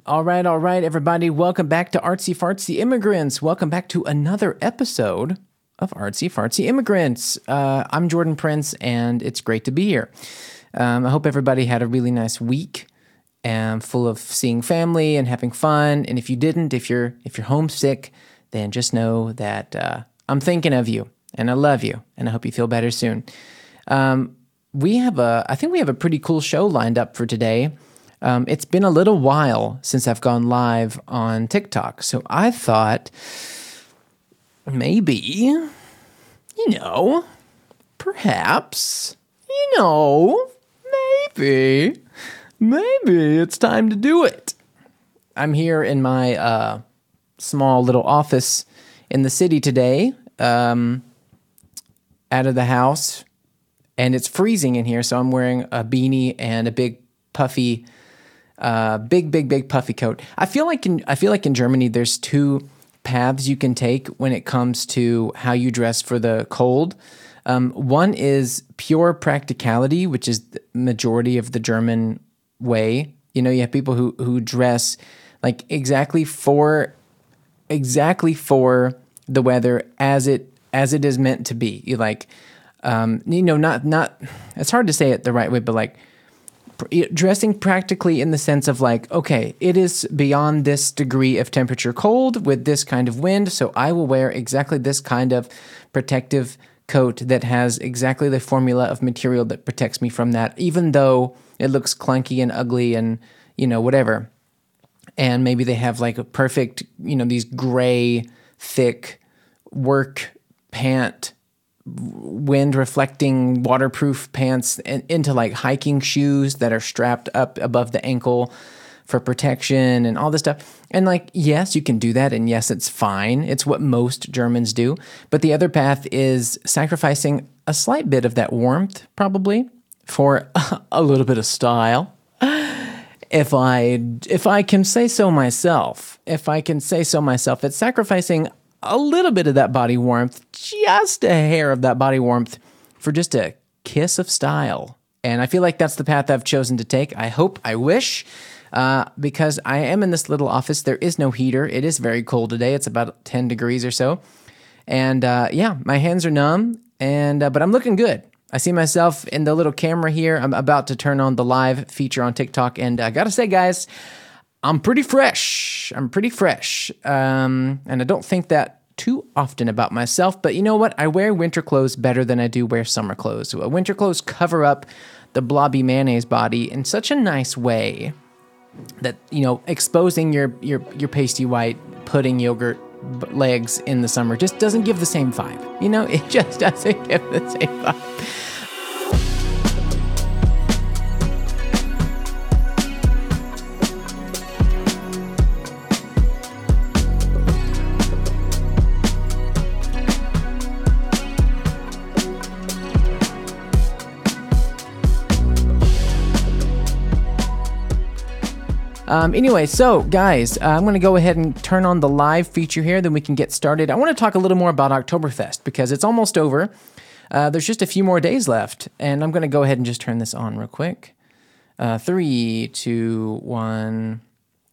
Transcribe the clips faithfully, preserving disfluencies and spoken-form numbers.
All right, all right, everybody. Welcome back to Artsy Fartsy Immigrants. Welcome back to another episode of Artsy Fartsy Immigrants. Uh, I'm Jordan Prince, and it's great to be here. Um, I hope everybody had a really nice week, and full of seeing family and having fun. And if you didn't, if you're if you're homesick, then just know that uh, I'm thinking of you, and I love you, and I hope you feel better soon. Um, we have a, I think we have a pretty cool show lined up for today. Um, it's been a little while since I've gone live on TikTok, so I thought maybe, you know, perhaps, you know, maybe, maybe it's time to do it. I'm here in my uh, small little office in the city today, um, out of the house, and it's freezing in here, so I'm wearing a beanie and a big puffy Uh, big, big, big puffy coat. I feel like in I feel like in Germany, there's two paths you can take when it comes to how you dress for the cold. Um, one is pure practicality, which is the majority of the German way. You know, you have people who who dress like exactly for exactly for the weather as it as it is meant to be. You like, um, you know, not not. It's hard to say it the right way, but like. Dressing practically in the sense of like, okay, it is beyond this degree of temperature cold with this kind of wind, so I will wear exactly this kind of protective coat that has exactly the formula of material that protects me from that, even though it looks clunky and ugly and, you know, whatever. And maybe they have like a perfect, you know, these gray, thick work pant wind reflecting waterproof pants into like hiking shoes that are strapped up above the ankle for protection and all this stuff. And like, yes, you can do that. And yes, it's fine. It's what most Germans do. But the other path is sacrificing a slight bit of that warmth, probably, for a little bit of style. If I, if I can say so myself, if I can say so myself, it's sacrificing a little bit of that body warmth, just a hair of that body warmth for just a kiss of style. And I feel like that's the path I've chosen to take. I hope, I wish, uh, because I am in this little office. There is no heater. It is very cold today. It's about ten degrees or so. And uh, yeah, my hands are numb, and uh, but I'm looking good. I see myself in the little camera here. I'm about to turn on the live feature on TikTok. And I got to say, guys, I'm pretty fresh. I'm pretty fresh. Um, and I don't think that too often about myself. But you know what? I wear winter clothes better than I do wear summer clothes. So, uh, winter clothes cover up the blobby mayonnaise body in such a nice way that, you know, exposing your, your, your pasty white pudding yogurt legs in the summer just doesn't give the same vibe. You know, it just doesn't give the same vibe. Um, anyway, so guys, uh, I'm going to go ahead and turn on the live feature here, then we can get started. I want to talk a little more about Oktoberfest because it's almost over. Uh, there's just a few more days left, and I'm going to go ahead and just turn this on real quick. Uh, three, two, one.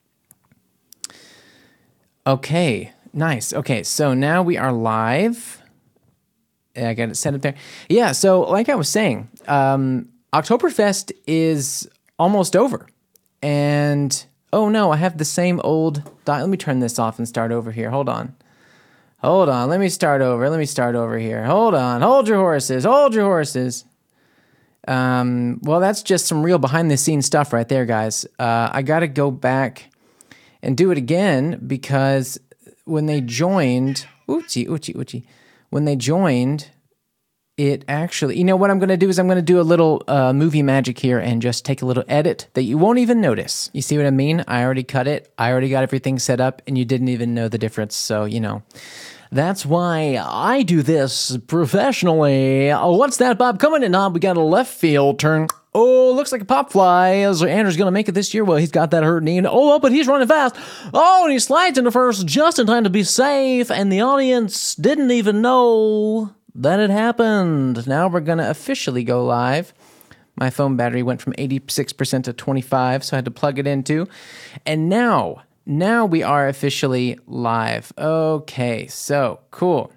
Okay, nice. Okay, so now we are live. I got it set up there. Yeah, so like I was saying, um, Oktoberfest is almost over. And, oh no, I have the same old... Di- Let me turn this off and start over here. Hold on. Hold on. Let me start over. Let me start over here. Hold on. Hold your horses. Hold your horses. Um, well, that's just some real behind-the-scenes stuff right there, guys. Uh, I got to go back and do it again because when they joined... Oochie, oochie, oochie. When they joined... It actually, you know what I'm going to do is I'm going to do a little uh, movie magic here and just take a little edit that you won't even notice. You see what I mean? I already cut it. I already got everything set up and you didn't even know the difference. So, you know, that's why I do this professionally. Oh, what's that, Bob? Coming in, Bob. We got a left field turn. Oh, looks like a pop fly. Is Andrew's going to make it this year? Well, he's got that hurt knee. Oh, but he's running fast. Oh, and he slides into first just in time to be safe. And the audience didn't even know that it happened. Now we're going to officially go live. My phone battery went from eighty-six percent to twenty-five, so I had to plug it in too. And now, now we are officially live. Okay, so cool.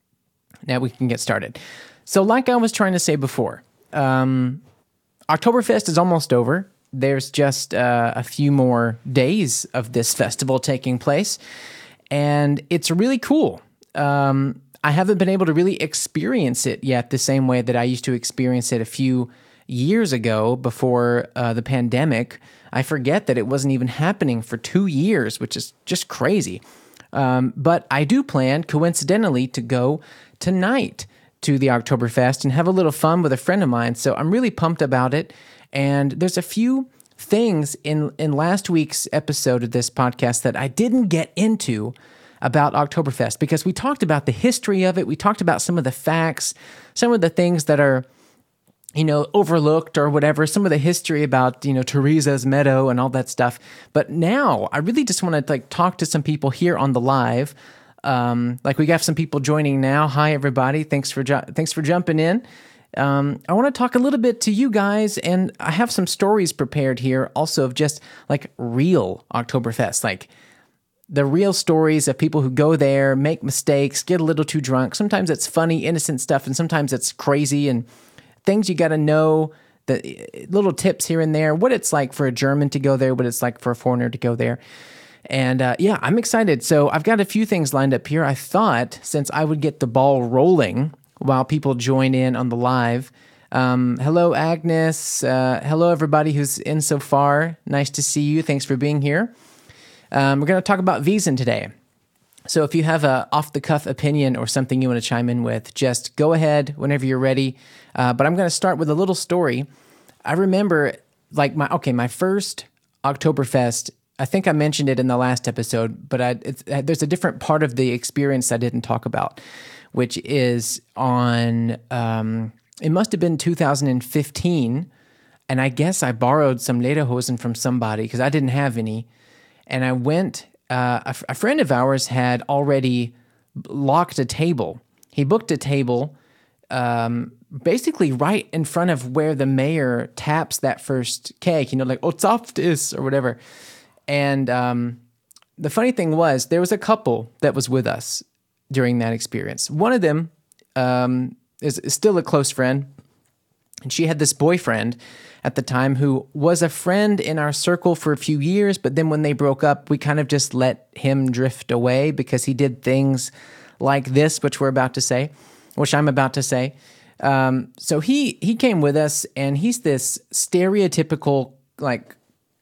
Now we can get started. So like I was trying to say before, um, Oktoberfest is almost over. There's just uh, a few more days of this festival taking place, and it's really cool. Um, I haven't been able to really experience it yet the same way that I used to experience it a few years ago before uh, the pandemic. I forget that it wasn't even happening for two years, which is just crazy. Um, but I do plan, coincidentally, to go tonight to the Oktoberfest and have a little fun with a friend of mine. So I'm really pumped about it. And there's a few things in, in last week's episode of this podcast that I didn't get into about Oktoberfest, because we talked about the history of it. We talked about some of the facts, some of the things that are, you know, overlooked or whatever, some of the history about, you know, Theresa's Meadow and all that stuff. But now I really just want to like talk to some people here on the live. Um, like we got some people joining now. Hi, everybody. Thanks for, ju- thanks for jumping in. Um, I want to talk a little bit to you guys, and I have some stories prepared here also of just like real Oktoberfest, like the real stories of people who go there, make mistakes, get a little too drunk. Sometimes it's funny, innocent stuff, and sometimes it's crazy and things you got to know, the little tips here and there, what it's like for a German to go there, what it's like for a foreigner to go there. And uh, yeah, I'm excited. So I've got a few things lined up here. I thought since I would get the ball rolling while people join in on the live. Um, hello, Agnes. Uh, hello, everybody who's in so far. Nice to see you. Thanks for being here. Um, we're going to talk about Wiesn today. So if you have a off-the-cuff opinion or something you want to chime in with, just go ahead whenever you're ready. Uh, but I'm going to start with a little story. I remember, like, my okay, my first Oktoberfest, I think I mentioned it in the last episode, but I, it's, there's a different part of the experience I didn't talk about, which is on, um, it must have been two thousand fifteen, and I guess I borrowed some lederhosen from somebody because I didn't have any. And I went, uh, a, a friend of ours had already locked a table. He booked a table um, basically right in front of where the mayor taps that first keg, you know, like, Ozaft is, or whatever. And um, the funny thing was, there was a couple that was with us during that experience. One of them um, is, is still a close friend, and she had this boyfriend at the time who was a friend in our circle for a few years, but then when they broke up, we kind of just let him drift away because he did things like this, which we're about to say, which I'm about to say. Um, so he he came with us, and he's this stereotypical, like,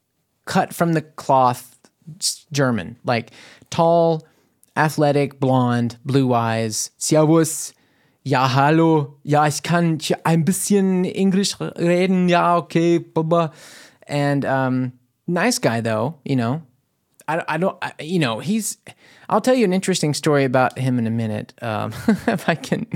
cut from the cloth German, like tall, athletic, blonde, blue eyes, Servus, ja, hallo, ja, ich kann ein bisschen English reden, ja, okay, blah. And um, nice guy, though, you know. I, I don't, I, you know, he's, I'll tell you an interesting story about him in a minute, um, if I can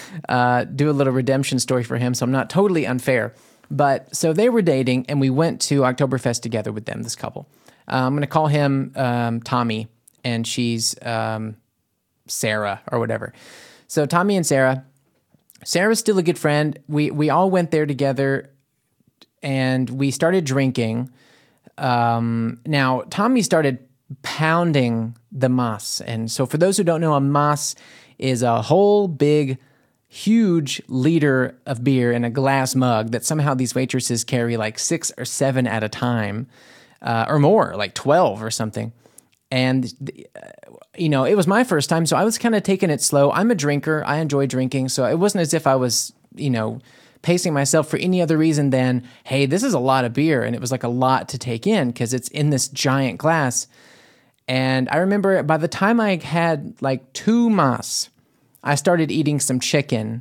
uh, do a little redemption story for him, so I'm not totally unfair. But, so they were dating, and we went to Oktoberfest together with them, this couple. Uh, I'm going to call him um, Tommy, and she's um, Sarah, or whatever. So Tommy and Sarah, Sarah's still a good friend. We we all went there together, and we started drinking. Um, now, Tommy started pounding the Mass. And so for those who don't know, a Mass is a whole big, huge liter of beer in a glass mug that somehow these waitresses carry like six or seven at a time, uh, or more, like twelve or something. And, you know, it was my first time, so I was kind of taking it slow. I'm a drinker. I enjoy drinking, so it wasn't as if I was, you know, pacing myself for any other reason than, hey, this is a lot of beer, and it was like a lot to take in because it's in this giant glass. And I remember by the time I had like two Mass, I started eating some chicken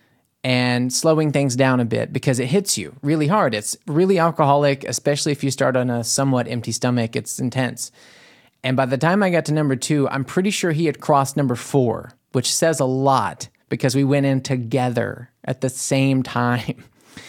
and slowing things down a bit because it hits you really hard. It's really alcoholic, especially if you start on a somewhat empty stomach. It's intense. And by the time I got to number two, I'm pretty sure he had crossed number four, which says a lot because we went in together at the same time.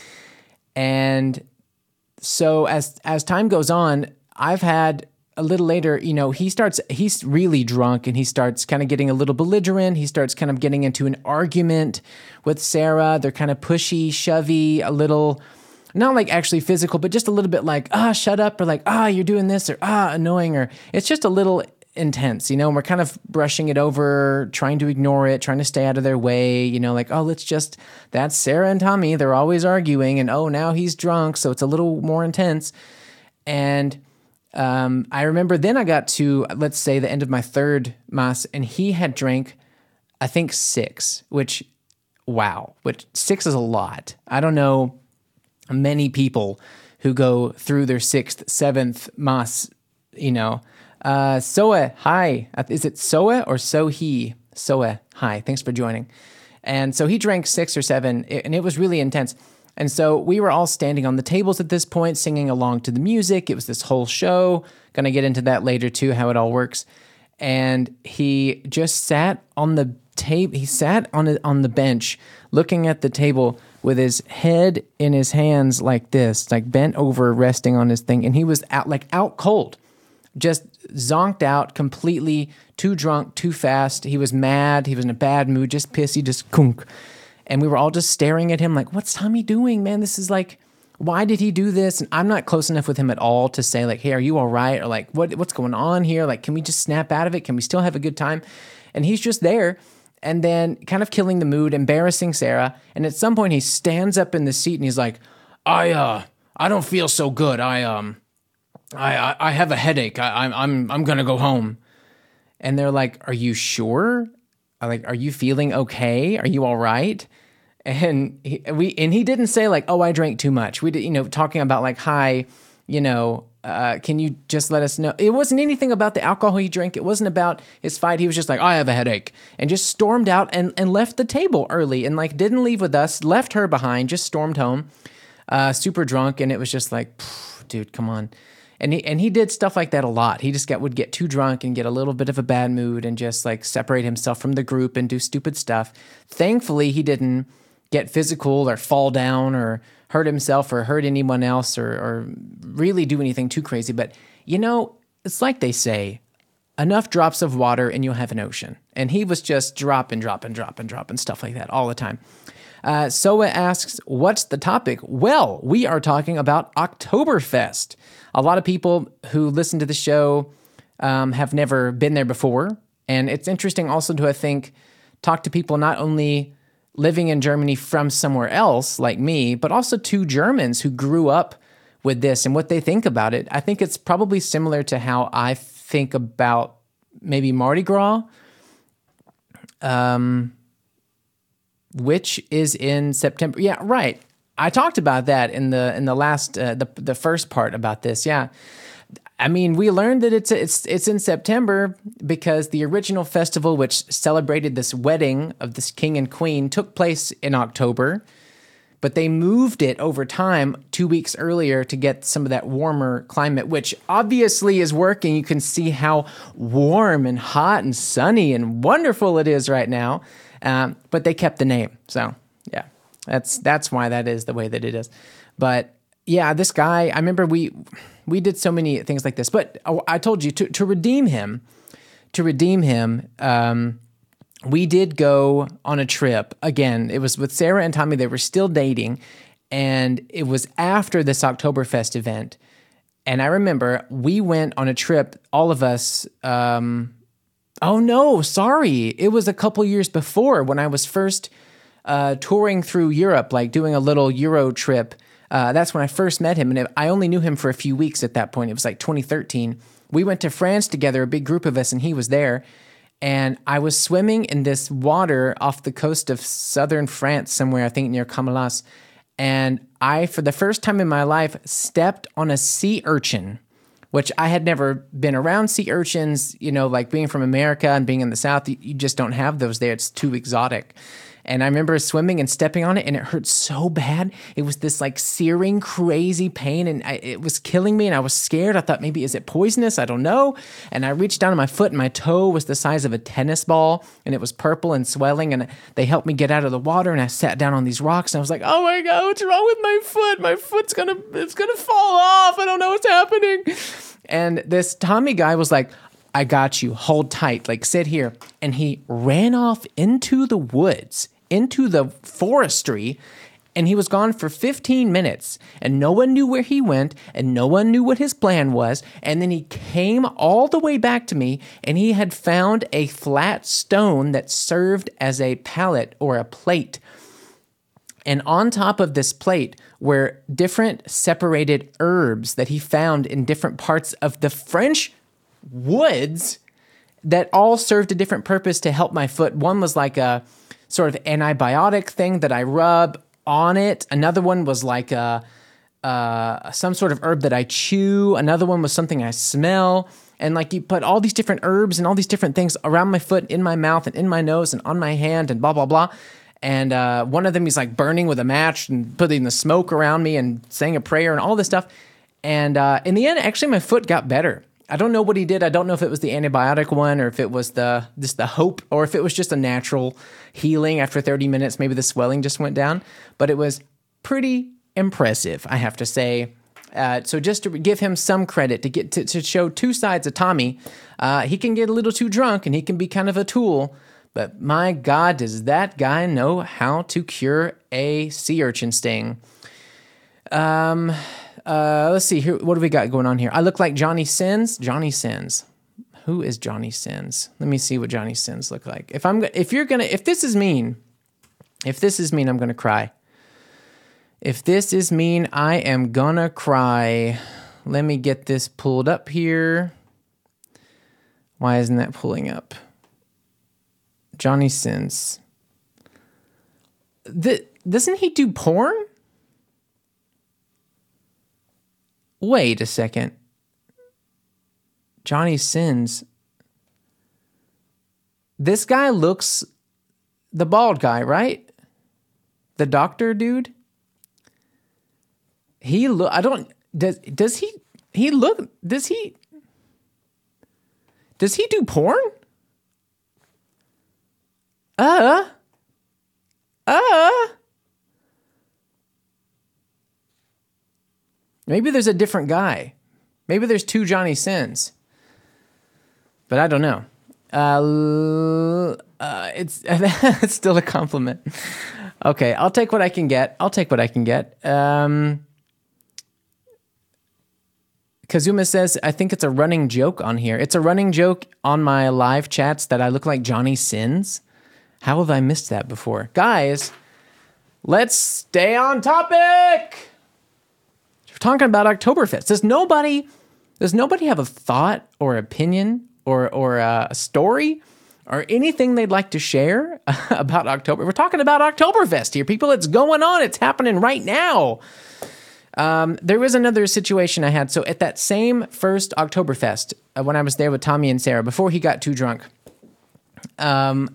And so as as time goes on, I've had a little later, you know, he starts, he's really drunk and he starts kind of getting a little belligerent. He starts kind of getting into an argument with Sarah. They're kind of pushy, shovey, a little, not like actually physical, but just a little bit like, ah, shut up, or like, ah, you're doing this, or ah, annoying, or it's just a little intense, you know, and we're kind of brushing it over, trying to ignore it, trying to stay out of their way, you know, like, oh, let's just, that's Sarah and Tommy, they're always arguing, and oh, now he's drunk, so it's a little more intense. And um, I remember then I got to, let's say, the end of my third Mass, and he had drank, I think, six, which, wow, which six is a lot. I don't know many people who go through their sixth, seventh Mass, you know. Uh, Soe, hi. Is it Soe or So-he? Soe, hi. Thanks for joining. And so he drank six or seven, and it was really intense. And so we were all standing on the tables at this point, singing along to the music. It was this whole show. Going to get into that later too, how it all works. And he just sat on the table. He sat on it on the bench, looking at the table with his head in his hands like this, like bent over, resting on his thing. And he was out, like out cold. Just zonked out, completely too drunk, too fast. He was mad. He was in a bad mood, just pissy, just kunk. And we were all just staring at him like, what's Tommy doing, man? This is like, why did he do this? And I'm not close enough with him at all to say like, hey, are you all right? Or like, what what's going on here? Like, can we just snap out of it? Can we still have a good time? And he's just there and then kind of killing the mood, embarrassing Sarah. And at some point he stands up in the seat and he's like, I, uh, I don't feel so good. I, um, I, I, I have a headache. I, I'm, I'm, I'm gonna go home. And they're like, "Are you sure? Like, are you feeling okay? Are you all right?" And he, we, and he didn't say like, "Oh, I drank too much." We did, you know, talking about like, "Hi, you know, uh, can you just let us know?" It wasn't anything about the alcohol he drank. It wasn't about his fight. He was just like, "I have a headache," and just stormed out and and left the table early and like didn't leave with us. Left her behind. Just stormed home, uh, super drunk, and it was just like, dude, come on. And he and he did stuff like that a lot. He just got would get too drunk and get a little bit of a bad mood and just like separate himself from the group and do stupid stuff. Thankfully, he didn't get physical or fall down or hurt himself or hurt anyone else or, or really do anything too crazy. But, you know, it's like they say, enough drops of water and you'll have an ocean. And he was just dropping, dropping, dropping, dropping, stuff like that all the time. Uh, Soa asks, what's the topic? Well, we are talking about Oktoberfest. A lot of people who listen to the show um, have never been there before. And it's interesting also to, I think, talk to people not only living in Germany from somewhere else like me, but also to Germans who grew up with this and what they think about it. I think it's probably similar to how I think about maybe Mardi Gras, um, which is in September. Yeah, right. I talked about that in the in the last uh, the the first part about this. Yeah, I mean, we learned that it's it's it's in September because the original festival, which celebrated this wedding of this king and queen, took place in October, but they moved it over time two weeks earlier to get some of that warmer climate, which obviously is working. You can see how warm and hot and sunny and wonderful it is right now, um, but they kept the name. So yeah, that's that's why that is the way that it is. But yeah, this guy, I remember we we did so many things like this, but I told you to, to redeem him, to redeem him, um, we did go on a trip. Again, it was with Sarah and Tommy. They were still dating, and it was after this Oktoberfest event. And I remember we went on a trip, all of us. Um, oh, no, sorry. It was a couple years before when I was first uh, touring through Europe, like doing a little Euro trip. Uh, that's when I first met him, and it, I only knew him for a few weeks at that point. It was like twenty thirteen. We went to France together, a big group of us, and he was there. And I was swimming in this water off the coast of southern France somewhere, I think near Camelas. And I, for the first time in my life, stepped on a sea urchin, which I had never been around sea urchins, you know, like being from America and being in the South, you, you just don't have those there. It's too exotic. And I remember swimming and stepping on it, and it hurt so bad. It was this like searing, crazy pain, and I, it was killing me, and I was scared. I thought, maybe, is it poisonous? I don't know. And I reached down on my foot, and my toe was the size of a tennis ball, and it was purple and swelling, and they helped me get out of the water, and I sat down on these rocks, and I was like, oh my God, what's wrong with my foot? My foot's gonna, it's gonna fall off. I don't know what's happening. And this Tommy guy was like, I got you, hold tight, like sit here. And he ran off into the woods, into the forestry, And he was gone for fifteen minutes, and no one knew where he went, and no one knew what his plan was. And then he came all the way back to me, and he had found a flat stone that served as a pallet or a plate. And on top of this plate were different separated herbs that he found in different parts of the French woods that all served a different purpose to help my foot. One was like a sort of antibiotic thing that I rub on it. Another one was like a, uh, some sort of herb that I chew. Another one was something I smell. And like you put all these different herbs and all these different things around my foot, in my mouth, and in my nose, and on my hand, and blah, blah, blah. And uh, one of them he's like burning with a match and putting the smoke around me and saying a prayer and all this stuff. And uh, in the end, actually, my foot got better. I don't know what he did. I don't know if it was the antibiotic one or if it was the just the hope or if it was just a natural healing after thirty minutes. Maybe the swelling just went down. But it was pretty impressive, I have to say. Uh, so just to give him some credit, to get to, to show two sides of Tommy, uh, he can get a little too drunk and he can be kind of a tool. But my God, does that guy know how to cure a sea urchin sting? Um... Uh, let's see here. What do we got going on here? I look like Johnny Sins. Johnny Sins. Who is Johnny Sins? Let me see what Johnny Sins look like. If I'm, if you're gonna, if this is mean, if this is mean, I'm gonna cry. If this is mean, I am gonna cry. Let me get this pulled up here. Why isn't that pulling up? Johnny Sins. The, doesn't he do porn? Wait a second. Johnny Sins. This guy looks... The bald guy, right? The doctor dude? He look... I don't... Does, does he... He look... Does he... Does he do porn? Uh... Uh... Maybe there's a different guy. Maybe there's two Johnny Sins. But I don't know. Uh, uh, it's, it's still a compliment. Okay, I'll take what I can get. I'll take what I can get. Um, Kazuma says, I think it's a running joke on here. It's a running joke on my live chats that I look like Johnny Sins. How have I missed that before? Guys, let's stay on topic. Talking about Oktoberfest. Does nobody, does nobody have a thought or opinion or or uh, a story or anything they'd like to share about October? We're talking about Oktoberfest here, people. It's going on. It's happening right now. Um, there was another situation I had. So at that same first Oktoberfest, uh, when I was there with Tommy and Sarah, before he got too drunk, um,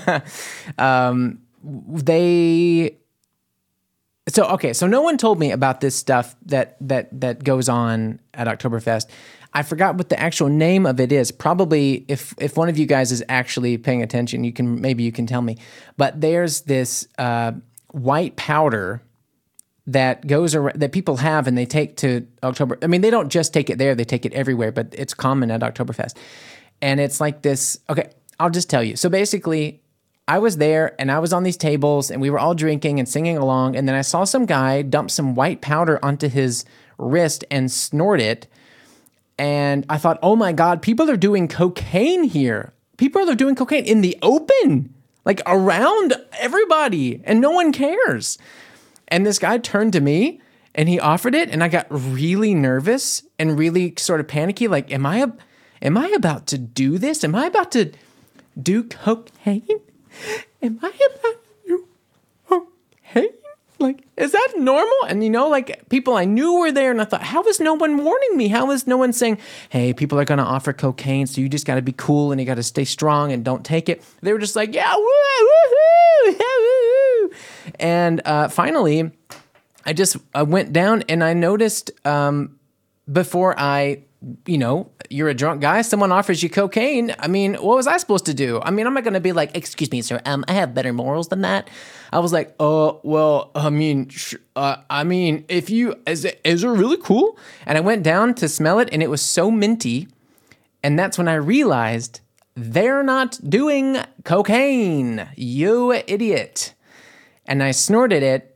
um, they... So, okay, so no one told me about this stuff that that that goes on at Oktoberfest. I forgot what the actual name of it is. Probably if if one of you guys is actually paying attention, you can maybe you can tell me. But there's this uh, white powder that goes around, that people have and they take to October. I mean, they don't just take it there, they take it everywhere, but it's common at Oktoberfest. And it's like this, okay, I'll just tell you. So basically, I was there and I was on these tables and we were all drinking and singing along. And then I saw some guy dump some white powder onto his wrist and snort it. And I thought, oh my God, people are doing cocaine here. People are doing cocaine in the open, like around everybody, and no one cares. And this guy turned to me and he offered it. And I got really nervous and really sort of panicky. Like, am I, a, am I about to do this? Am I about to do cocaine? Am I about to cocaine? Like, is that normal? And you know, like people I knew were there and I thought, how is no one warning me? How is no one saying, hey, people are going to offer cocaine, so you just got to be cool and you got to stay strong and don't take it. They were just like, yeah, woo, woo, woo. And uh, finally, I just I went down and I noticed um, before I, you know, you're a drunk guy, someone offers you cocaine. I mean, what was I supposed to do? I mean, I'm not going to be like, excuse me, sir, um, I have better morals than that. I was like, oh, well, I mean, sh- uh, I mean, if you, is it, is it really cool? And I went down to smell it and it was so minty. And that's when I realized they're not doing cocaine, you idiot. And I snorted it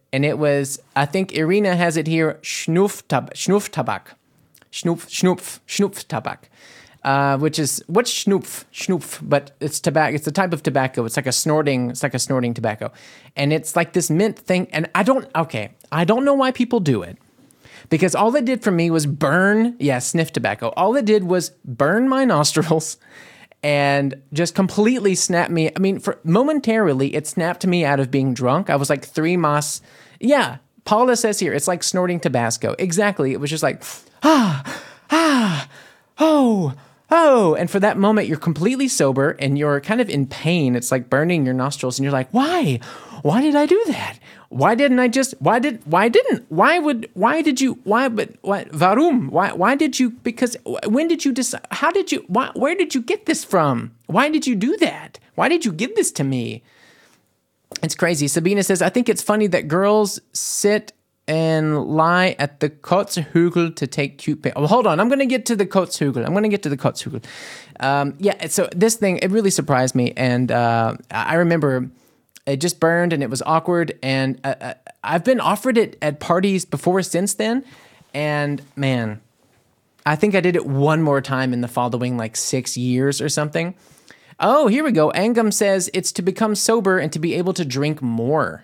and it was, I think Irina has it here, Schnupf tab- Schnupf tabak. Schnupf, Schnupf, Schnupf tabak. Uh, which is, what's Schnupf? Schnupf, but it's tobacco. It's a type of tobacco. It's like a snorting, it's like a snorting tobacco. And it's like this mint thing. And I don't, okay, I don't know why people do it. Because all it did for me was burn, yeah, sniff tobacco. All it did was burn my nostrils and just completely snap me. I mean, for momentarily, it snapped me out of being drunk. I was like three mas. Yeah, Paula says here, it's like snorting Tabasco. Exactly. It was just like, ah, ah, oh, oh. And for that moment, you're completely sober and you're kind of in pain. It's like burning your nostrils. And you're like, why? Why did I do that? Why didn't I just, why did, why didn't, why would, why did you, why, but, why, warum? Why, why did you, because when did you decide, how did you, why, where did you get this from? Why did you do that? Why did you give this to me? It's crazy. Sabina says, I think it's funny that girls sit and lie at the Kotzhügel to take cute pictures. Oh, hold on. I'm going to get to the Kotzhügel. I'm going to get to the Kotzhügel. Um, yeah, so this thing, it really surprised me. And uh, I remember it just burned and it was awkward. And uh, I've been offered it at parties before since then. And man, I think I did it one more time in the following like six years or something. Oh, here we go. Angum says it's to become sober and to be able to drink more.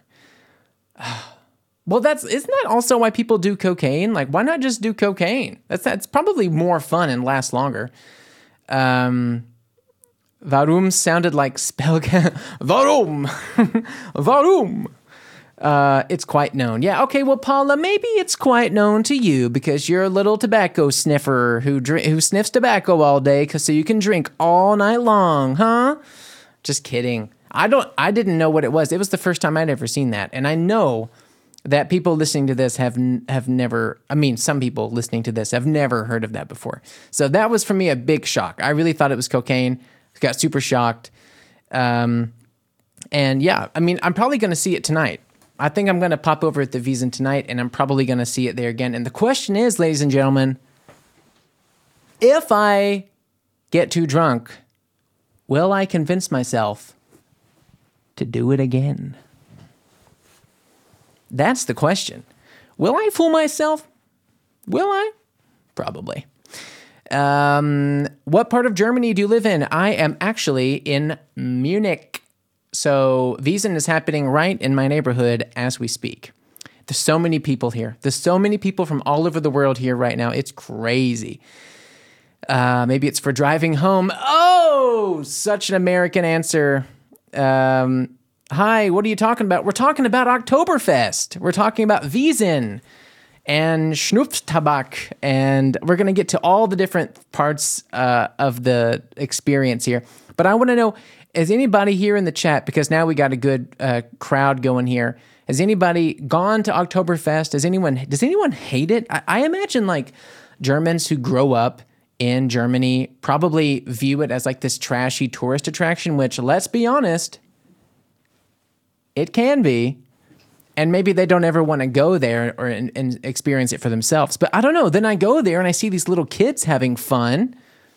Well, that's, isn't that also why people do cocaine? Like, why not just do cocaine? That's, that's probably more fun and lasts longer. Um, Warum sounded like spell. Warum? Warum? Uh, it's quite known. Yeah, okay, well, Paula, maybe it's quite known to you because you're a little tobacco sniffer who dr- who sniffs tobacco all day cause so you can drink all night long, huh? Just kidding. I don't. I didn't know what it was. It was the first time I'd ever seen that. And I know that people listening to this have n- have never, I mean, some people listening to this have never heard of that before. So that was for me a big shock. I really thought it was cocaine. Got super shocked. Um, and yeah, I mean, I'm probably going to see it tonight. I think I'm going to pop over at the Wiesn tonight, and I'm probably going to see it there again. And the question is, ladies and gentlemen, if I get too drunk, will I convince myself to do it again? That's the question. Will I fool myself? Will I? Probably. Um, what part of Germany do you live in? I am actually in Munich. So Wiesn is happening right in my neighborhood as we speak. There's so many people here. There's so many people from all over the world here right now. It's crazy. Uh, maybe it's for driving home. Oh, such an American answer. Um, hi, what are you talking about? We're talking about Oktoberfest. We're talking about Wiesn and Schnupftabak, and we're going to get to all the different parts uh, of the experience here. But I want to know, has anybody here in the chat, because now we got a good uh, crowd going here, has anybody gone to Oktoberfest? Has anyone, does anyone hate it? I, I imagine like Germans who grow up in Germany probably view it as like this trashy tourist attraction, which, let's be honest, it can be. And maybe they don't ever want to go there or and, and experience it for themselves. But I don't know. Then I go there and I see these little kids having fun.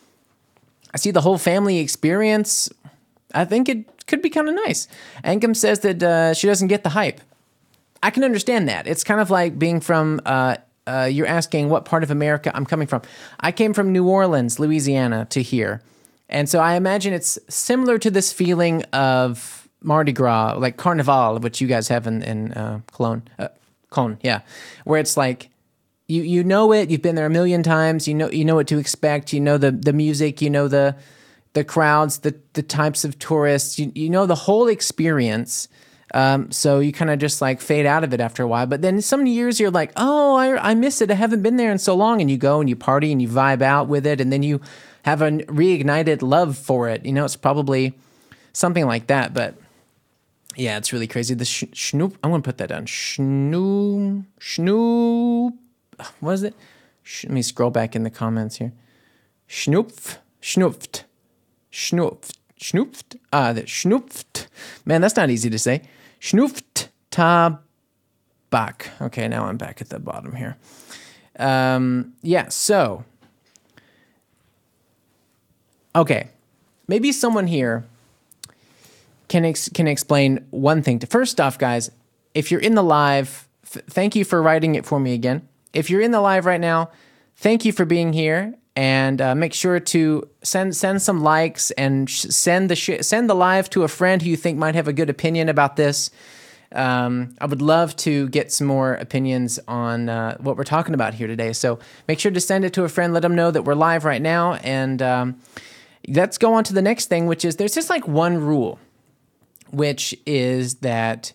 I see the whole family experience. I think it could be kind of nice. Angum says that uh, she doesn't get the hype. I can understand that. It's kind of like being from, uh, uh, you're asking what part of America I'm coming from. I came from New Orleans, Louisiana, to here. And so I imagine it's similar to this feeling of Mardi Gras, like Carnival, which you guys have in, in uh, Cologne. Uh, Cologne, yeah. Where it's like, you you know it, you've been there a million times, you know you know what to expect, you know the, the music, you know the the crowds, the, the types of tourists, you, you know the whole experience. Um, so you kind of just like fade out of it after a while. But then some years you're like, oh, I, I miss it. I haven't been there in so long. And you go and you party and you vibe out with it. And then you have a reignited love for it. You know, it's probably something like that. But yeah, it's really crazy. The sh- Schnoop, I'm going to put that down. Schnoop, Schnoop, what is it? Sh- let me scroll back in the comments here. Schnoopf, Schnoopft, Schnoopft, Schnoopft, ah, that Schnoopft. Man, that's not easy to say. Schnoopft tabak. Okay, now I'm back at the bottom here. Um, yeah, so. Okay, maybe someone here can ex- can explain one thing. To, first off, guys, if you're in the live, f- thank you for writing it for me again. If you're in the live right now, thank you for being here, and uh, make sure to send send some likes and sh- send the sh- send the live to a friend who you think might have a good opinion about this. Um, I would love to get some more opinions on uh, what we're talking about here today. So make sure to send it to a friend. Let them know that we're live right now. And um, let's go on to the next thing, which is there's just like one rule, which is that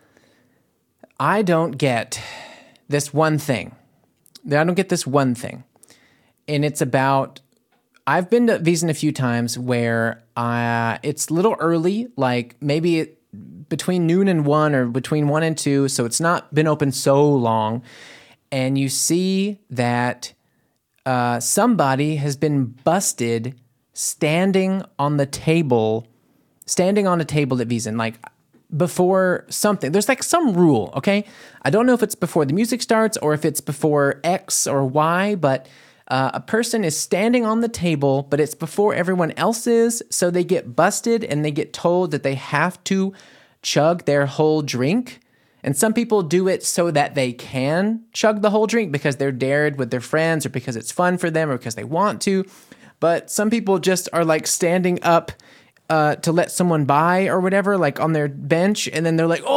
I don't get this one thing. I don't get this one thing. And it's about, I've been to Wiesn a few times where uh, it's a little early, like maybe it, between noon and one or between one and two, so it's not been open so long, and you see that uh, somebody has been busted standing on the table, standing on a table at Wiesn, like before something. There's like some rule, okay? I don't know if it's before the music starts or if it's before X or Y, but uh, a person is standing on the table, but it's before everyone else is, so they get busted and they get told that they have to chug their whole drink. And some people do it so that they can chug the whole drink because they're dared with their friends or because it's fun for them or because they want to. But some people just are like standing up uh, to let someone by or whatever, like on their bench. And then they're like,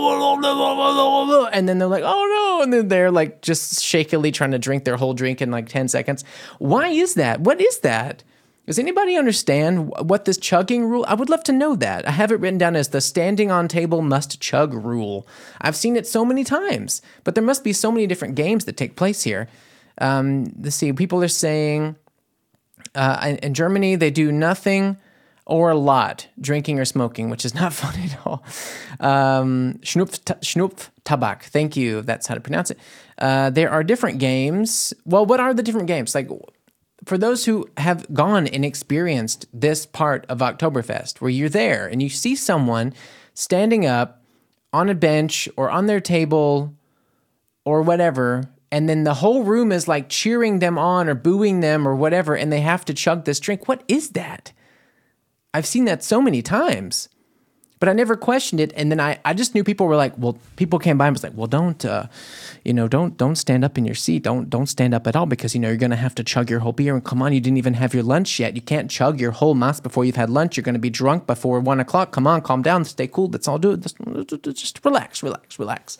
oh, and then they're like, oh no. And then they're like just shakily trying to drink their whole drink in like ten seconds. Why is that? What is that? Does anybody understand what this chugging rule? I would love to know that. I have it written down as the standing on table must chug rule. I've seen it so many times, but there must be so many different games that take place here. Um, let's see. People are saying uh, in, in Germany they do nothing or a lot drinking or smoking, which is not fun at all. Um, Schnupf, Schnupf Tabak. Thank you. That's how to pronounce it. Uh, there are different games. Well, what are the different games? Like, for those who have gone and experienced this part of Oktoberfest, where you're there and you see someone standing up on a bench or on their table or whatever, and then the whole room is like cheering them on or booing them or whatever, and they have to chug this drink. What is that? I've seen that so many times, but I never questioned it. And then I, I just knew people were like, well, people came by and was like, well, don't, uh, you know, don't, don't stand up in your seat. Don't, don't stand up at all because, you know, you're going to have to chug your whole beer. And come on, you didn't even have your lunch yet. You can't chug your whole mass before you've had lunch. You're going to be drunk before one o'clock. Come on, calm down, stay cool. Let's all do it. Just, just relax, relax, relax.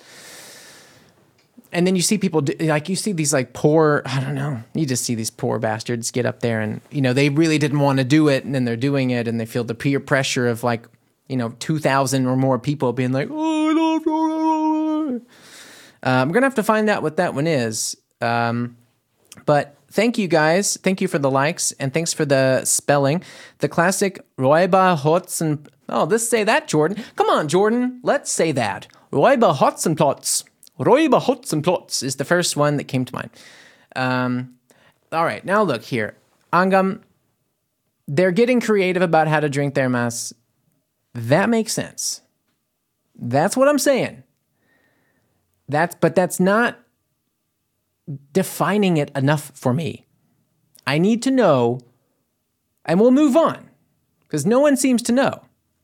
And then you see people do, like, you see these like poor, I don't know, you just see these poor bastards get up there and, you know, they really didn't want to do it. And then they're doing it and they feel the peer pressure of like, you know, two thousand or more people being like, oh, I don't know. Uh, I'm going to have to find out what that one is. Um, but thank you guys. Thank you for the likes and thanks for the spelling. The classic Räuber Hotzen. Oh, let's say that, Jordan. Come on, Jordan. Let's say that. Räuber Hotzenplotz. Räuber Hotzenplotz is the first one that came to mind. Um, all right, now look here. Angam, they're getting creative about how to drink their mass. That makes sense. That's what I'm saying. That's, but that's not defining it enough for me. I need to know, and we'll move on, because no one seems to know.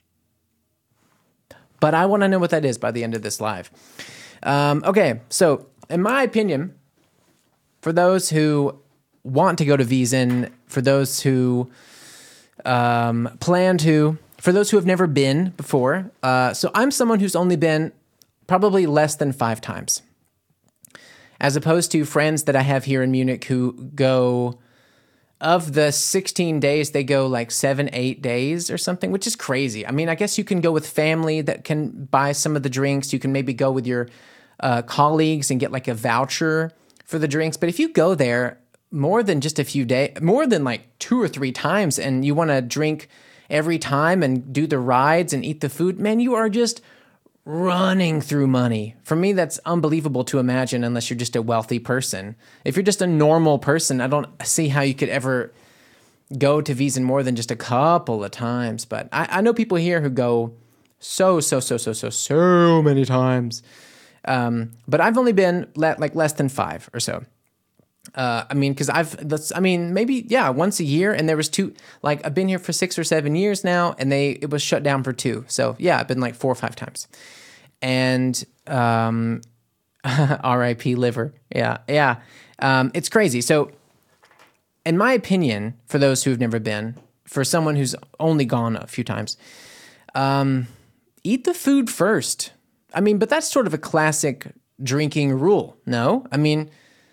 But I want to know what that is by the end of this live. Um, okay, so in my opinion, for those who want to go to Wiesn, for those who um, plan to, for those who have never been before, uh, so I'm someone who's only been probably less than five times, as opposed to friends that I have here in Munich who go, of the sixteen days, they go like seven, eight days or something, which is crazy. I mean, I guess you can go with family that can buy some of the drinks. You can maybe go with your uh, colleagues and get like a voucher for the drinks. But if you go there more than just a few days, more than like two or three times, and you want to drink every time and do the rides and eat the food, man, you are just running through money. For me, that's unbelievable to imagine unless you're just a wealthy person. If you're just a normal person, I don't see how you could ever go to Wiesn more than just a couple of times. But I, I know people here who go so, so, so, so, so, so many times. Um, but I've only been le- like less than five or so. Uh, I mean, because I've, that's, I mean, maybe, yeah, once a year, and there was two, like, I've been here for six or seven years now, and they, it was shut down for two. So, yeah, I've been like four or five times. and um, R I P liver. Yeah, yeah. Um, it's crazy. So, in my opinion, for those who have never been, for someone who's only gone a few times, um, eat the food first. I mean, but that's sort of a classic drinking rule, no? I mean,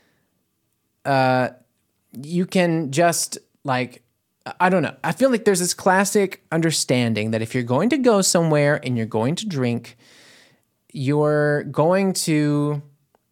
uh, you can just, like, I don't know. I feel like there's this classic understanding that if you're going to go somewhere and you're going to drink, you're going to...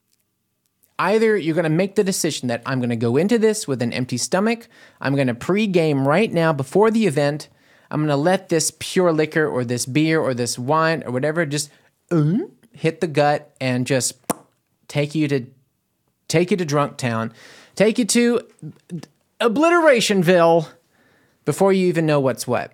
Either you're going to make the decision that I'm going to go into this with an empty stomach, I'm going to pre-game right now before the event, I'm going to let this pure liquor or this beer or this wine or whatever just uh, hit the gut and just take you to take you to drunk town, take you to Obliterationville before you even know what's what.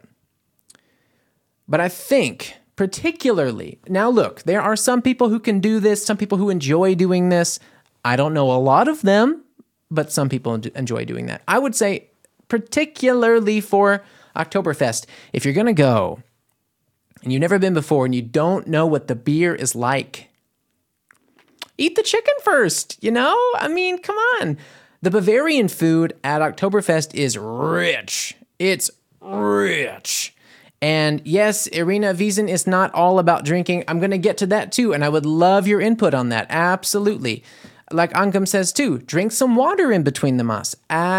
But I think particularly, now look, there are some people who can do this, some people who enjoy doing this. I don't know a lot of them, but some people enjoy doing that. I would say particularly for Oktoberfest, if you're going to go and you've never been before and you don't know what the beer is like, eat the chicken first, you know? I mean, come on. The Bavarian food at Oktoberfest is rich. It's rich. And yes, Irina Wiesen is not all about drinking. I'm going to get to that too, and I would love your input on that. Absolutely. Like Ankum says too, drink some water in between the mass.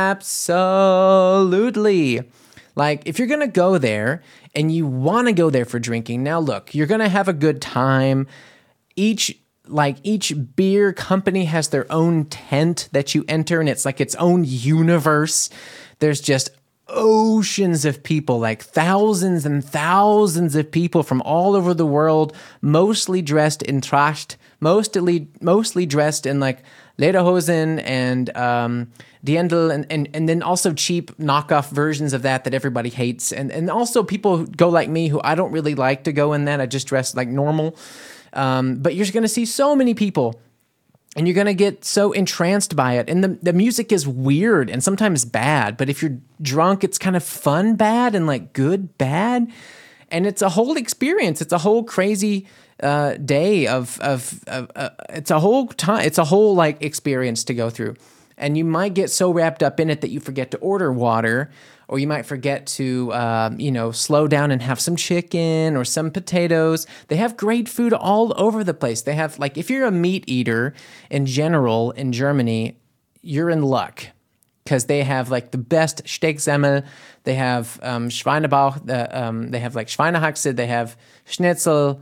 Absolutely. Like, if you're going to go there and you want to go there for drinking, now look, you're going to have a good time. Each, like, each beer company has their own tent that you enter, and it's like its own universe. There's just oceans of people, like thousands and thousands of people from all over the world, mostly dressed in Tracht, mostly mostly dressed in like lederhosen and um, Dirndl, and, and and then also cheap knockoff versions of that that everybody hates, and and also people who go like me who I don't really like to go in that. I just dress like normal, um, but you're going to see so many people. And you're going to get so entranced by it. And the, the music is weird and sometimes bad. But if you're drunk, it's kind of fun bad and like good bad. And it's a whole experience. It's a whole crazy uh, day of, of, of uh, it's a whole time. It's a whole like experience to go through. And you might get so wrapped up in it that you forget to order water, or you might forget to, um, you know, slow down and have some chicken or some potatoes. They have great food all over the place. They have, like, if you're a meat eater in general in Germany, you're in luck, because they have, like, the best Steaksemmel. They have um, Schweinebauch. The, um, they have, like, Schweinehaxe. They have Schnitzel.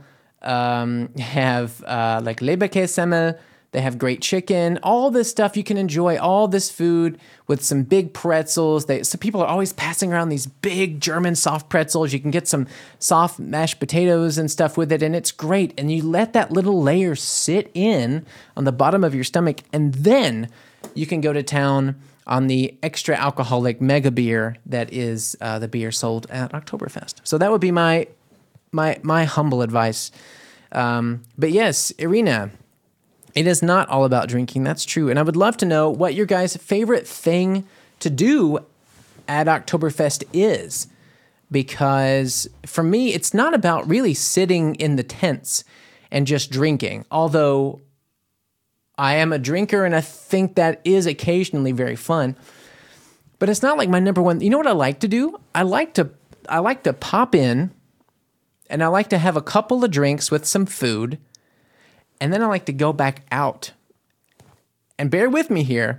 Um, have, uh, like, Leberkässemmel. They have great chicken, all this stuff. You can enjoy all this food with some big pretzels. They, so people are always passing around these big German soft pretzels. You can get some soft mashed potatoes and stuff with it, and it's great. And you let that little layer sit in on the bottom of your stomach, and then you can go to town on the extra alcoholic mega beer that is uh, the beer sold at Oktoberfest. So that would be my my my humble advice. Um, but yes, Irina, it is not all about drinking. That's true. And I would love to know what your guys' favorite thing to do at Oktoberfest is. Because for me, it's not about really sitting in the tents and just drinking. Although I am a drinker and I think that is occasionally very fun. But it's not like my number one. You know what I like to do? I like to I like to pop in and I like to have a couple of drinks with some food. And then I like to go back out. And bear with me here.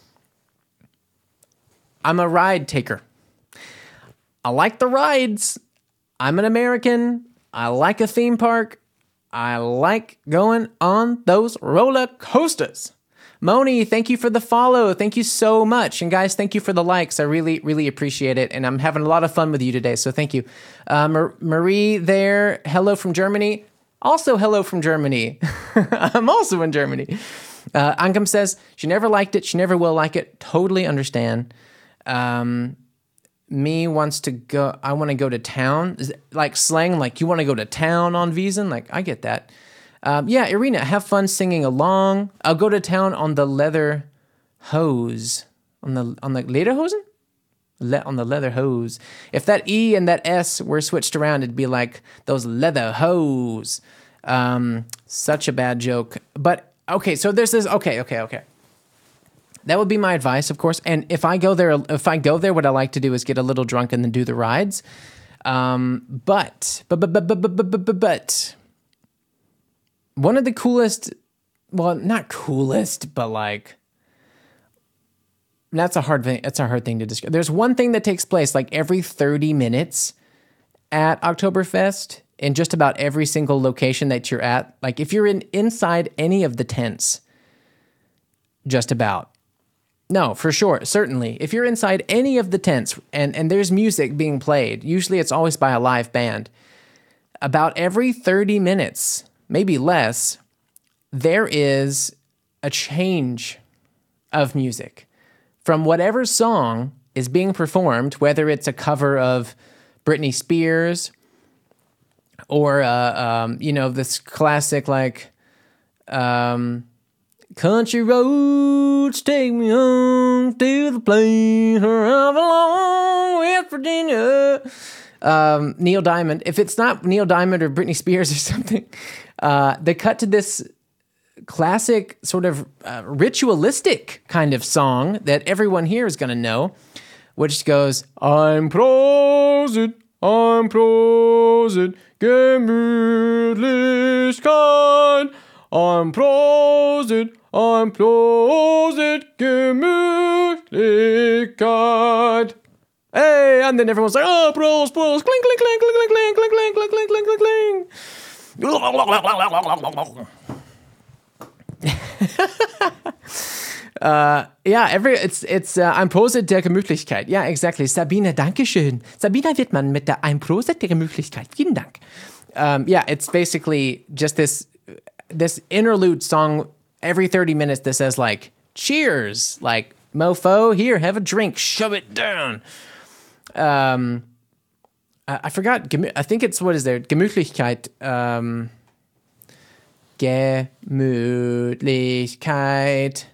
I'm a ride taker. I like the rides. I'm an American. I like a theme park. I like going on those roller coasters. Moni, thank you for the follow. Thank you so much. And guys, thank you for the likes. I really, really appreciate it. And I'm having a lot of fun with you today. So thank you. Uh, Mar- Marie there. Hello from Germany. Also, hello from Germany. I'm also in Germany. Uh, Angam says she never liked it. She never will like it. Totally understand. Um, me wants to go. I want to go to town. Is it like slang, like you want to go to town on Wiesen? Like, I get that. Um, yeah, Irina, have fun singing along. I'll go to town on the leather hose. On the on the lederhosen? Le- on the leather hose. If that E and that S were switched around, it'd be like those leather hose. Um, such a bad joke. But okay, so there's this. Okay, okay, okay. That would be my advice, of course. And if I go there, if I go there, what I like to do is get a little drunk and then do the rides. Um, but, but, but, but, but, but, but, but, but, one of the coolest, well, not coolest, but like, that's a hard thing. That's a hard thing to describe. There's one thing that takes place like every thirty minutes at Oktoberfest in just about every single location that you're at. Like if you're in inside any of the tents, just about. No, for sure, certainly. If you're inside any of the tents and, and there's music being played, usually it's always by a live band, about every thirty minutes, maybe less, there is a change of music from whatever song is being performed, whether it's a cover of Britney Spears or, uh, um, you know, this classic like... Um, Country roads take me home to the place where I belong, West Virginia. Um, Neil Diamond. If it's not Neil Diamond or Britney Spears or something, uh, they cut to this classic sort of uh, ritualistic kind of song that everyone here is going to know, which goes, I'm Prosit, I'm Prosit, Gemütlichkeit. I'm Prosit, I'm Prosit, Gemütlichkeit. Hey, and then everyone's like, oh, Prost, Prost, clink, clink, clink, clink, clink, clink, clink, clink, clink, clink, clink, clink. uh, yeah, every, it's, it's, uh, I'm Prosit der Gemütlichkeit. Ja, exactly. Sabine, Dankeschön. Sabina Wittmann mit der I'm Prosit der Gemütlichkeit. Vielen Dank. Um, yeah, it's basically just this, this interlude song every thirty minutes that says like, cheers, like, mofo, here, have a drink, shove it down. Um, I, I forgot, I think it's, what is there? Gemütlichkeit. Um, Gemütlichkeit.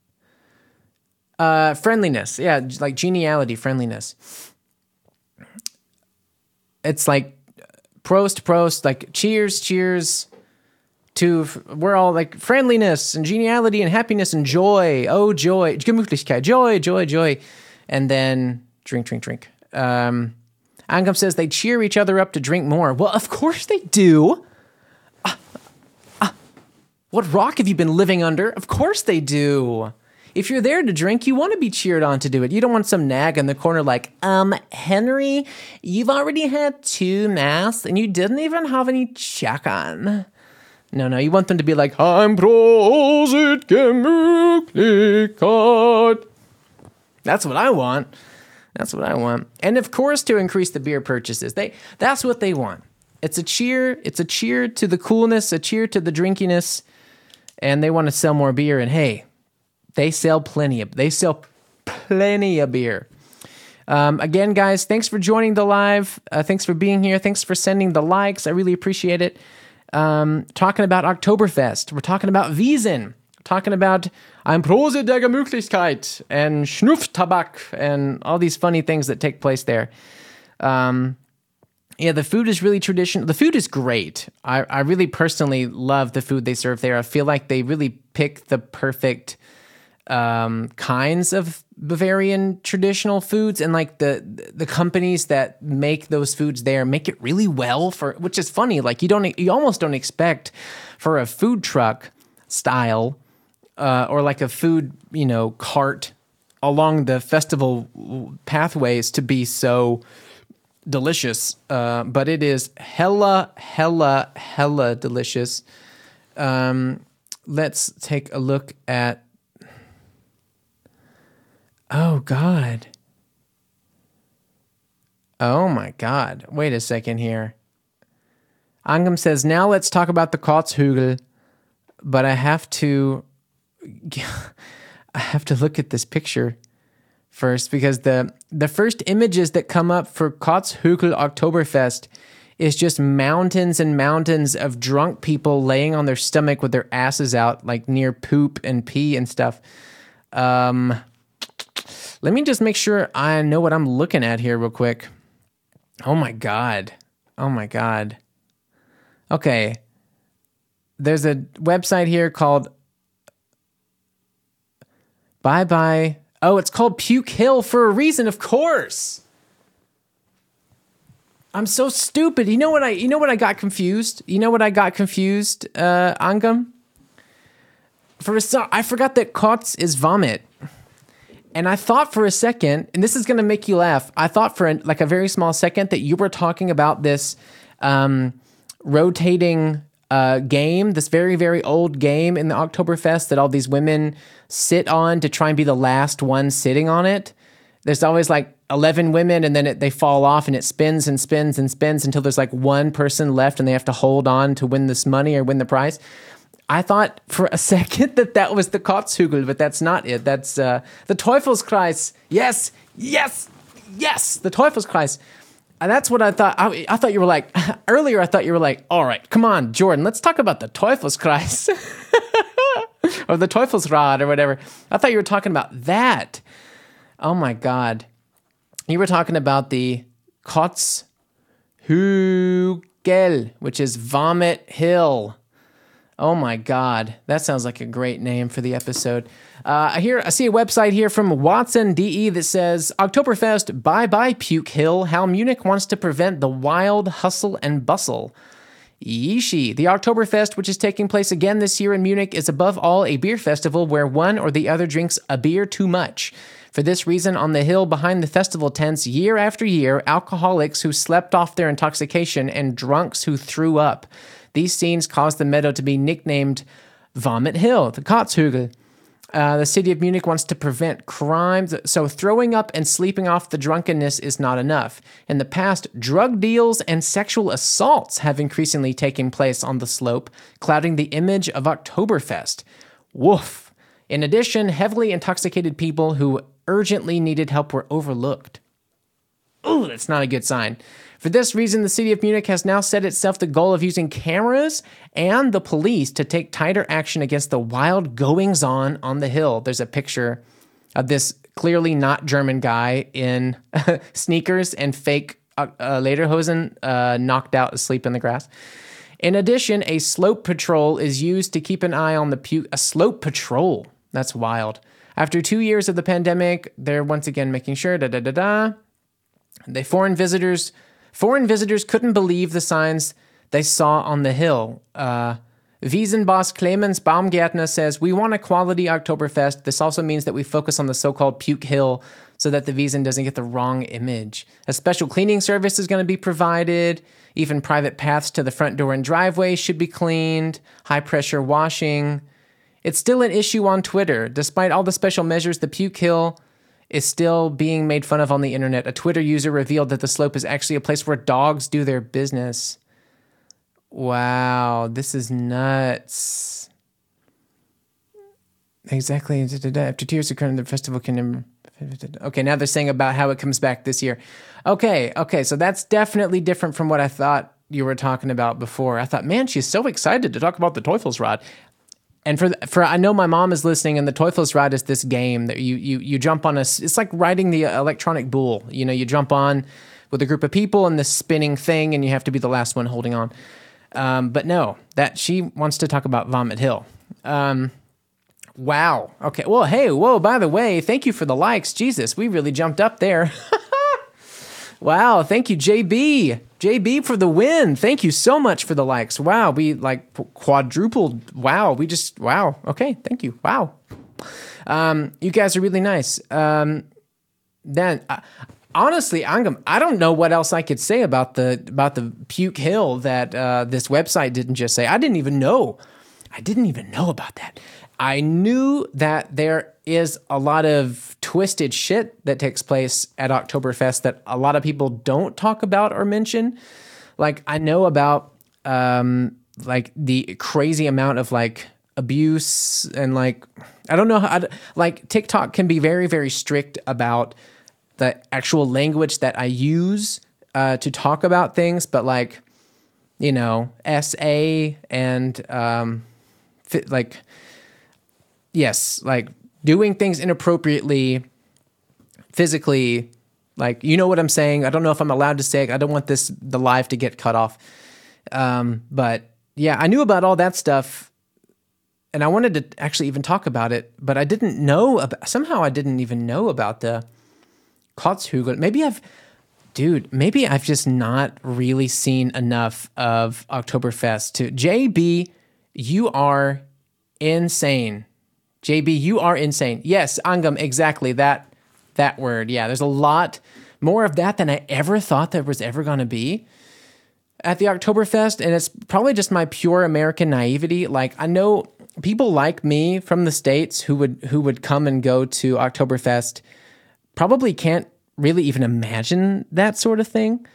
Uh, friendliness. Yeah, like geniality, friendliness. It's like, Prost, Prost, like, cheers, cheers. To, we're all like friendliness and geniality and happiness and joy. Oh, joy. Gemütlichkeit. Joy, joy, joy. And then drink, drink, drink. Um, Angam says they cheer each other up to drink more. Well, of course they do. Uh, uh, what rock have you been living under? Of course they do. If you're there to drink, you want to be cheered on to do it. You don't want some nag in the corner like, um, Henry, you've already had two masks and you didn't even have any check on. No, no, you want them to be like, I'm Prosit Gemütlichkeit. That's what I want. That's what I want. And of course, to increase the beer purchases. They that's what they want. It's a cheer. It's a cheer to the coolness, a cheer to the drinkiness, and they want to sell more beer. And hey, they sell plenty of they sell plenty of beer. Um, again, guys, thanks for joining the live. Uh, thanks for being here. Thanks for sending the likes. I really appreciate it. Um, talking about Oktoberfest. We're talking about Wiesn. Talking about Ein Prosit der Gemütlichkeit and Schnupftabak and all these funny things that take place there. Um, yeah, the food is really traditional. The food is great. I, I really personally love the food they serve there. I feel like they really pick the perfect um, kinds of Bavarian traditional foods, and like the the companies that make those foods there make it really well for, which is funny. Like you don't, you almost don't expect for a food truck style uh, or like a food, you know, cart along the festival pathways to be so delicious. Uh, but it is hella, hella, hella delicious. Um, let's take a look at. Oh, God. Oh, my God. Wait a second here. Angam says, now let's talk about the Kotzhügel, but I have to, I have to look at this picture first, because the, the first images that come up for Kotzhügel Oktoberfest is just mountains and mountains of drunk people laying on their stomach with their asses out, like near poop and pee and stuff. Um... Let me just make sure I know what I'm looking at here real quick. Oh my God. Oh my God. Okay. there's a website here called Bye Bye. Oh, it's called Puke Hill for a reason, of course. I'm so stupid. You know what I you know what I got confused? You know what I got confused, uh, Angam? For a so I forgot that Kotz is vomit. And I thought for a second, and this is going to make you laugh, I thought for a, like a very small second that you were talking about this um, rotating uh, game, this very, very old game in the Oktoberfest that all these women sit on to try and be the last one sitting on it. There's always like eleven women, and then it, they fall off, and it spins and spins and spins until there's like one person left, and they have to hold on to win this money or win the prize. I thought for a second that that was the Kotzhügel, but that's not it. That's uh, the Teufelskreis. Yes, yes, yes, the Teufelskreis. And that's what I thought. I, I thought you were like, earlier I thought you were like, all right, come on, Jordan, let's talk about the Teufelskreis. Or the Teufelsrad or whatever. I thought you were talking about that. Oh my God. You were talking about the Kotzhügel, which is Vomit Hill. Oh my God, that sounds like a great name for the episode. Uh, I hear I see a website here from Watson D E that says, Oktoberfest, bye-bye Puke Hill, how Munich wants to prevent the wild hustle and bustle. Yeeshi. The Oktoberfest, which is taking place again this year in Munich, is above all a beer festival where one or the other drinks a beer too much. For this reason, on the hill behind the festival tents, year after year, alcoholics who slept off their intoxication and drunks who threw up. These scenes caused the meadow to be nicknamed Vomit Hill, the Kotzhügel. Uh, the city of Munich wants to prevent crimes, so throwing up and sleeping off the drunkenness is not enough. In the past, drug deals and sexual assaults have increasingly taken place on the slope, clouding the image of Oktoberfest. Woof. In addition, heavily intoxicated people who urgently needed help were overlooked. Ooh, that's not a good sign. For this reason, the city of Munich has now set itself the goal of using cameras and the police to take tighter action against the wild goings-on on the hill. There's a picture of this clearly not German guy in sneakers and fake uh, uh, lederhosen, uh, knocked out asleep in the grass. In addition, a slope patrol is used to keep an eye on the puke. A slope patrol. That's wild. After two years of the pandemic, they're once again making sure, da-da-da-da. The foreign visitors... Foreign visitors couldn't believe the signs they saw on the hill. Uh, Wiesenboss Clemens Baumgärtner says, we want a quality Oktoberfest. This also means that we focus on the so-called Puke Hill so that the Wiesen doesn't get the wrong image. A special cleaning service is going to be provided. Even private paths to the front door and driveway should be cleaned. High-pressure washing. It's still an issue on Twitter. Despite all the special measures, the Puke Hill is still being made fun of on the internet. A Twitter user revealed that the slope is actually a place where dogs do their business. Wow, this is nuts. Exactly. After two years occurring, the festival can... Okay, now they're saying about how it comes back this year. Okay, okay, so that's definitely different from what I thought you were talking about before. I thought, man, she's so excited to talk about the Teufelsrad. And for for I know my mom is listening, and the Teufelsrad is this game that you you you jump on a. It's like riding the electronic bull. You know, you jump on with a group of people in this spinning thing, and you have to be the last one holding on. Um, but no, that she wants to talk about Vomit Hill. Um, wow. Okay. Well, hey, whoa. By the way, thank you for the likes. Jesus, we really jumped up there. Wow. Thank you, J B. J B for the win. Thank you so much for the likes. Wow. We like quadrupled. Wow. We just, wow. Okay. Thank you. Wow. Um, you guys are really nice. Um, then uh, honestly, Angam, I don't know what else I could say about the, about the Puke Hill that uh, this website didn't just say. I didn't even know. I didn't even know about that. I knew that there is a lot of twisted shit that takes place at Oktoberfest that a lot of people don't talk about or mention. Like, I know about, um, like, the crazy amount of, like, abuse and, like, I don't know how, I, like, TikTok can be very, very strict about the actual language that I use uh, to talk about things, but, like, you know, S A and, um, fi- like... Yes, like doing things inappropriately, physically, like, you know what I'm saying? I don't know if I'm allowed to say it. I don't want this, the live to get cut off. Um, but yeah, I knew about all that stuff, and I wanted to actually even talk about it, but I didn't know about, somehow I didn't even know about the Kotzhügel. Maybe I've, dude, maybe I've just not really seen enough of Oktoberfest to, J B, you are insane. J B, you are insane. Yes, Angam, exactly, that, that word. Yeah, there's a lot more of that than I ever thought there was ever going to be at the Oktoberfest, and it's probably just my pure American naivety. Like, I know people like me from the States who would who would come and go to Oktoberfest probably can't really even imagine that sort of thing.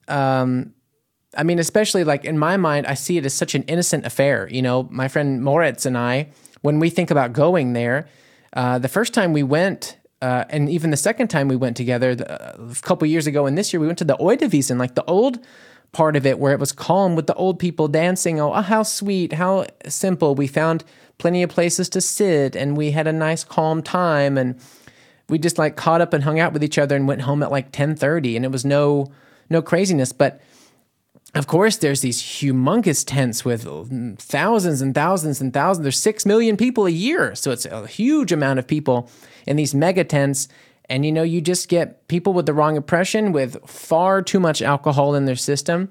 Um, I mean, especially like in my mind, I see it as such an innocent affair. You know, my friend Moritz and I, when we think about going there, uh, the first time we went, uh, and even the second time we went together, the, a couple years ago, and this year we went to the Oidewiesen, like the old part of it where it was calm with the old people dancing. Oh, how sweet, how simple. We found plenty of places to sit, and we had a nice calm time, and we just like caught up and hung out with each other and went home at like ten thirty, and it was no no craziness. But of course, there's these humongous tents with thousands and thousands and thousands. There's six million people a year, so it's a huge amount of people in these mega tents. And, you know, you just get people with the wrong impression with far too much alcohol in their system.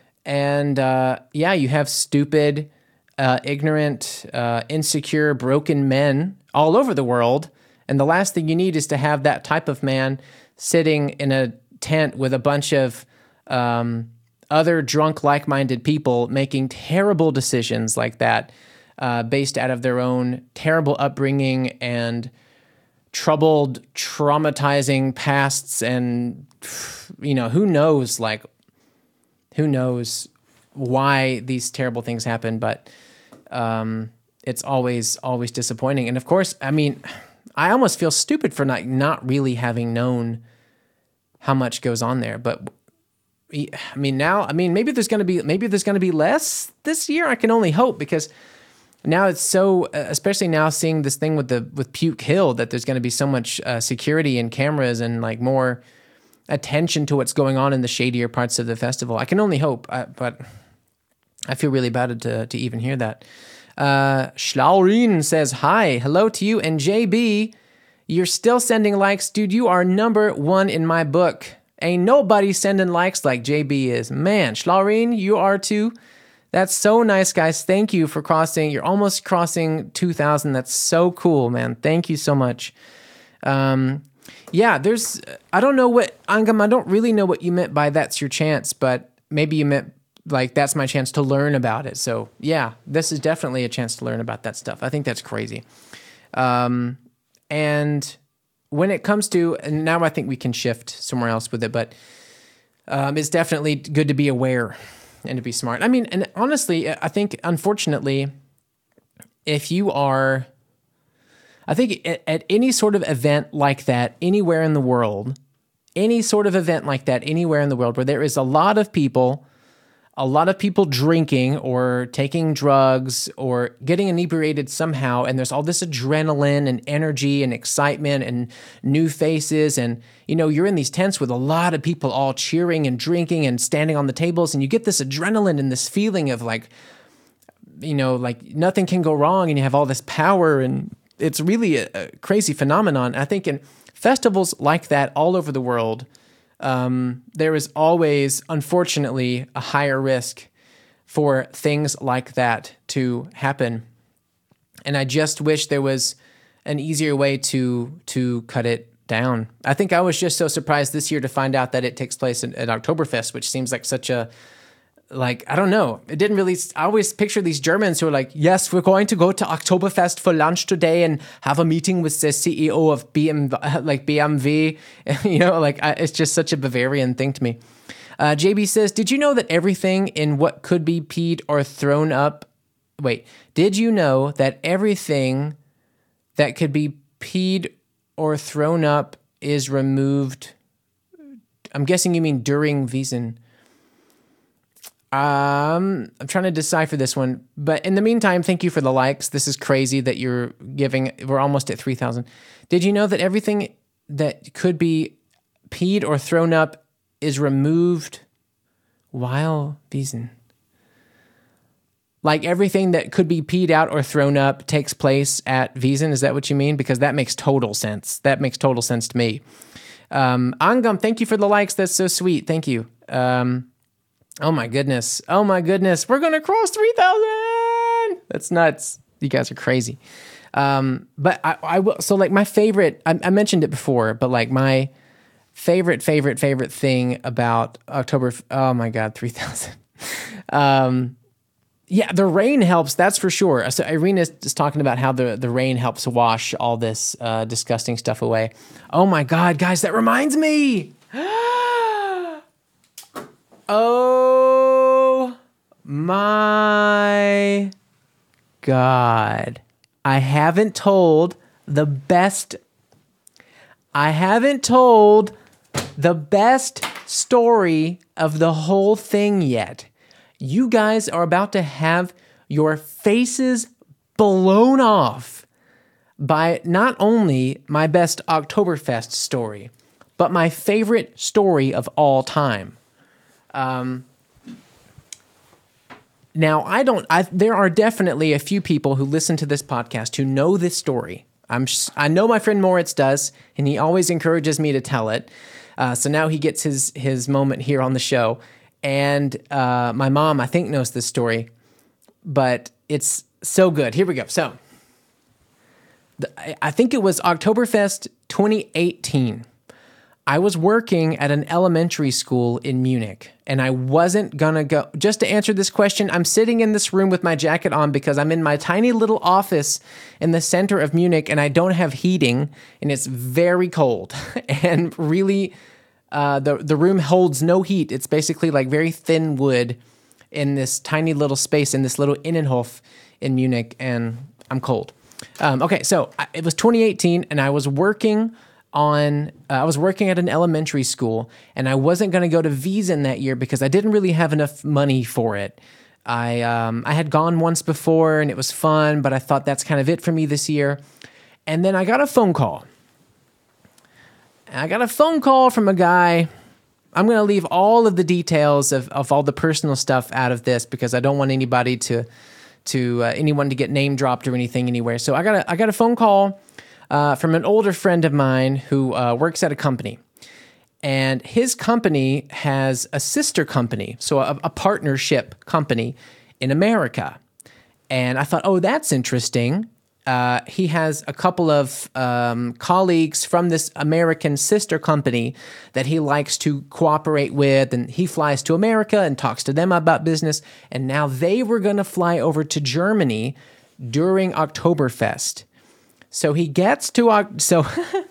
And, uh, yeah, you have stupid, uh, ignorant, uh, insecure, broken men all over the world. And the last thing you need is to have that type of man sitting in a tent with a bunch of um, other drunk, like-minded people making terrible decisions like that uh, based out of their own terrible upbringing and troubled, traumatizing pasts, and, you know, who knows, like, who knows why these terrible things happen, but um, it's always, always disappointing. And of course, I mean, I almost feel stupid for not, not really having known how much goes on there, but I mean, now, I mean, maybe there's going to be, maybe there's going to be less this year. I can only hope, because now it's so, especially now seeing this thing with the with Puke Hill, that there's going to be so much uh, security and cameras and like more attention to what's going on in the shadier parts of the festival. I can only hope, uh, but I feel really bad to to even hear that. Uh, Schlaurin says, hi, hello to you, and J B, you're still sending likes. Dude, you are number one in my book. Ain't nobody sending likes like J B is. Man, Schlaurin, you are too. That's so nice, guys. Thank you for crossing. You're almost crossing two thousand. That's so cool, man. Thank you so much. Um, yeah, there's, I don't know what, Angam, I don't really know what you meant by that's your chance, but maybe you meant like that's my chance to learn about it. So yeah, this is definitely a chance to learn about that stuff. I think that's crazy. Um, and when it comes to, and now I think we can shift somewhere else with it, but um, it's definitely good to be aware and to be smart. I mean, and honestly, I think, unfortunately, if you are, I think at, at any sort of event like that, anywhere in the world, any sort of event like that, anywhere in the world where there is a lot of people, a lot of people drinking or taking drugs or getting inebriated somehow, and there's all this adrenaline and energy and excitement and new faces, and, you know, you're in these tents with a lot of people all cheering and drinking and standing on the tables, and you get this adrenaline and this feeling of like, you know, like nothing can go wrong, and you have all this power, and it's really a, a crazy phenomenon. I think in festivals like that all over the world, Um, there is always, unfortunately, a higher risk for things like that to happen. And I just wish there was an easier way to to cut it down. I think I was just so surprised this year to find out that it takes place at, at Oktoberfest, which seems like such a, like, I don't know. It didn't really, I always picture these Germans who are like, yes, we're going to go to Oktoberfest for lunch today and have a meeting with the C E O of B M, like B M W. You know, like, I, it's just such a Bavarian thing to me. Uh, J B says, did you know that everything in what could be peed or thrown up, wait, did you know that everything that could be peed or thrown up is removed? I'm guessing you mean during Wiesen. Um, I'm trying to decipher this one, but in the meantime, thank you for the likes. This is crazy that you're giving. We're almost at three thousand. Did you know that everything that could be peed or thrown up is removed while Wiesen? Like everything that could be peed out or thrown up takes place at Wiesn. Is that what you mean? Because that makes total sense. That makes total sense to me. Um, Angam, thank you for the likes. That's so sweet. Thank you. Um, oh my goodness. Oh my goodness. We're going to cross three thousand. That's nuts. You guys are crazy. Um, but I, I will, so like my favorite, I, I mentioned it before, but like my favorite, favorite, favorite thing about October, oh my God, three thousand. um, Yeah, the rain helps, that's for sure. So Irina is just talking about how the, the rain helps wash all this uh, disgusting stuff away. Oh my God, guys, that reminds me. Oh my God. I haven't told the best, I haven't told the best story of the whole thing yet. You guys are about to have your faces blown off by not only my best Oktoberfest story, but my favorite story of all time. Um, now, I don't. I, there are definitely a few people who listen to this podcast who know this story. I'm. I know my friend Moritz does, and he always encourages me to tell it. Uh, so now he gets his his moment here on the show. And uh, my mom, I think, knows this story, but it's so good. Here we go. So, the, I think it was Oktoberfest twenty eighteen. I was working at an elementary school in Munich, and I wasn't gonna go. Just to answer this question, I'm sitting in this room with my jacket on because I'm in my tiny little office in the center of Munich, and I don't have heating, and it's very cold, and really... Uh, the the room holds no heat. It's basically like very thin wood in this tiny little space in this little Innenhof in Munich, and I'm cold. Um, okay, so I, it was twenty eighteen, and I was working on uh, I was working at an elementary school, and I wasn't going to go to Wiesn that year because I didn't really have enough money for it. I um, I had gone once before, and it was fun, but I thought that's kind of it for me this year. And then I got a phone call. I got a phone call from a guy. I'm going to leave all of the details of, of all the personal stuff out of this because I don't want anybody to, to uh, anyone to get name dropped or anything anywhere. So I got a, I got a phone call uh, from an older friend of mine who uh, works at a company. And his company has a sister company, so a, a partnership company in America. And I thought, oh, that's interesting. Uh, he has a couple of um, colleagues from this American sister company that he likes to cooperate with, and he flies to America and talks to them about business. And now they were going to fly over to Germany during Oktoberfest. So he gets to so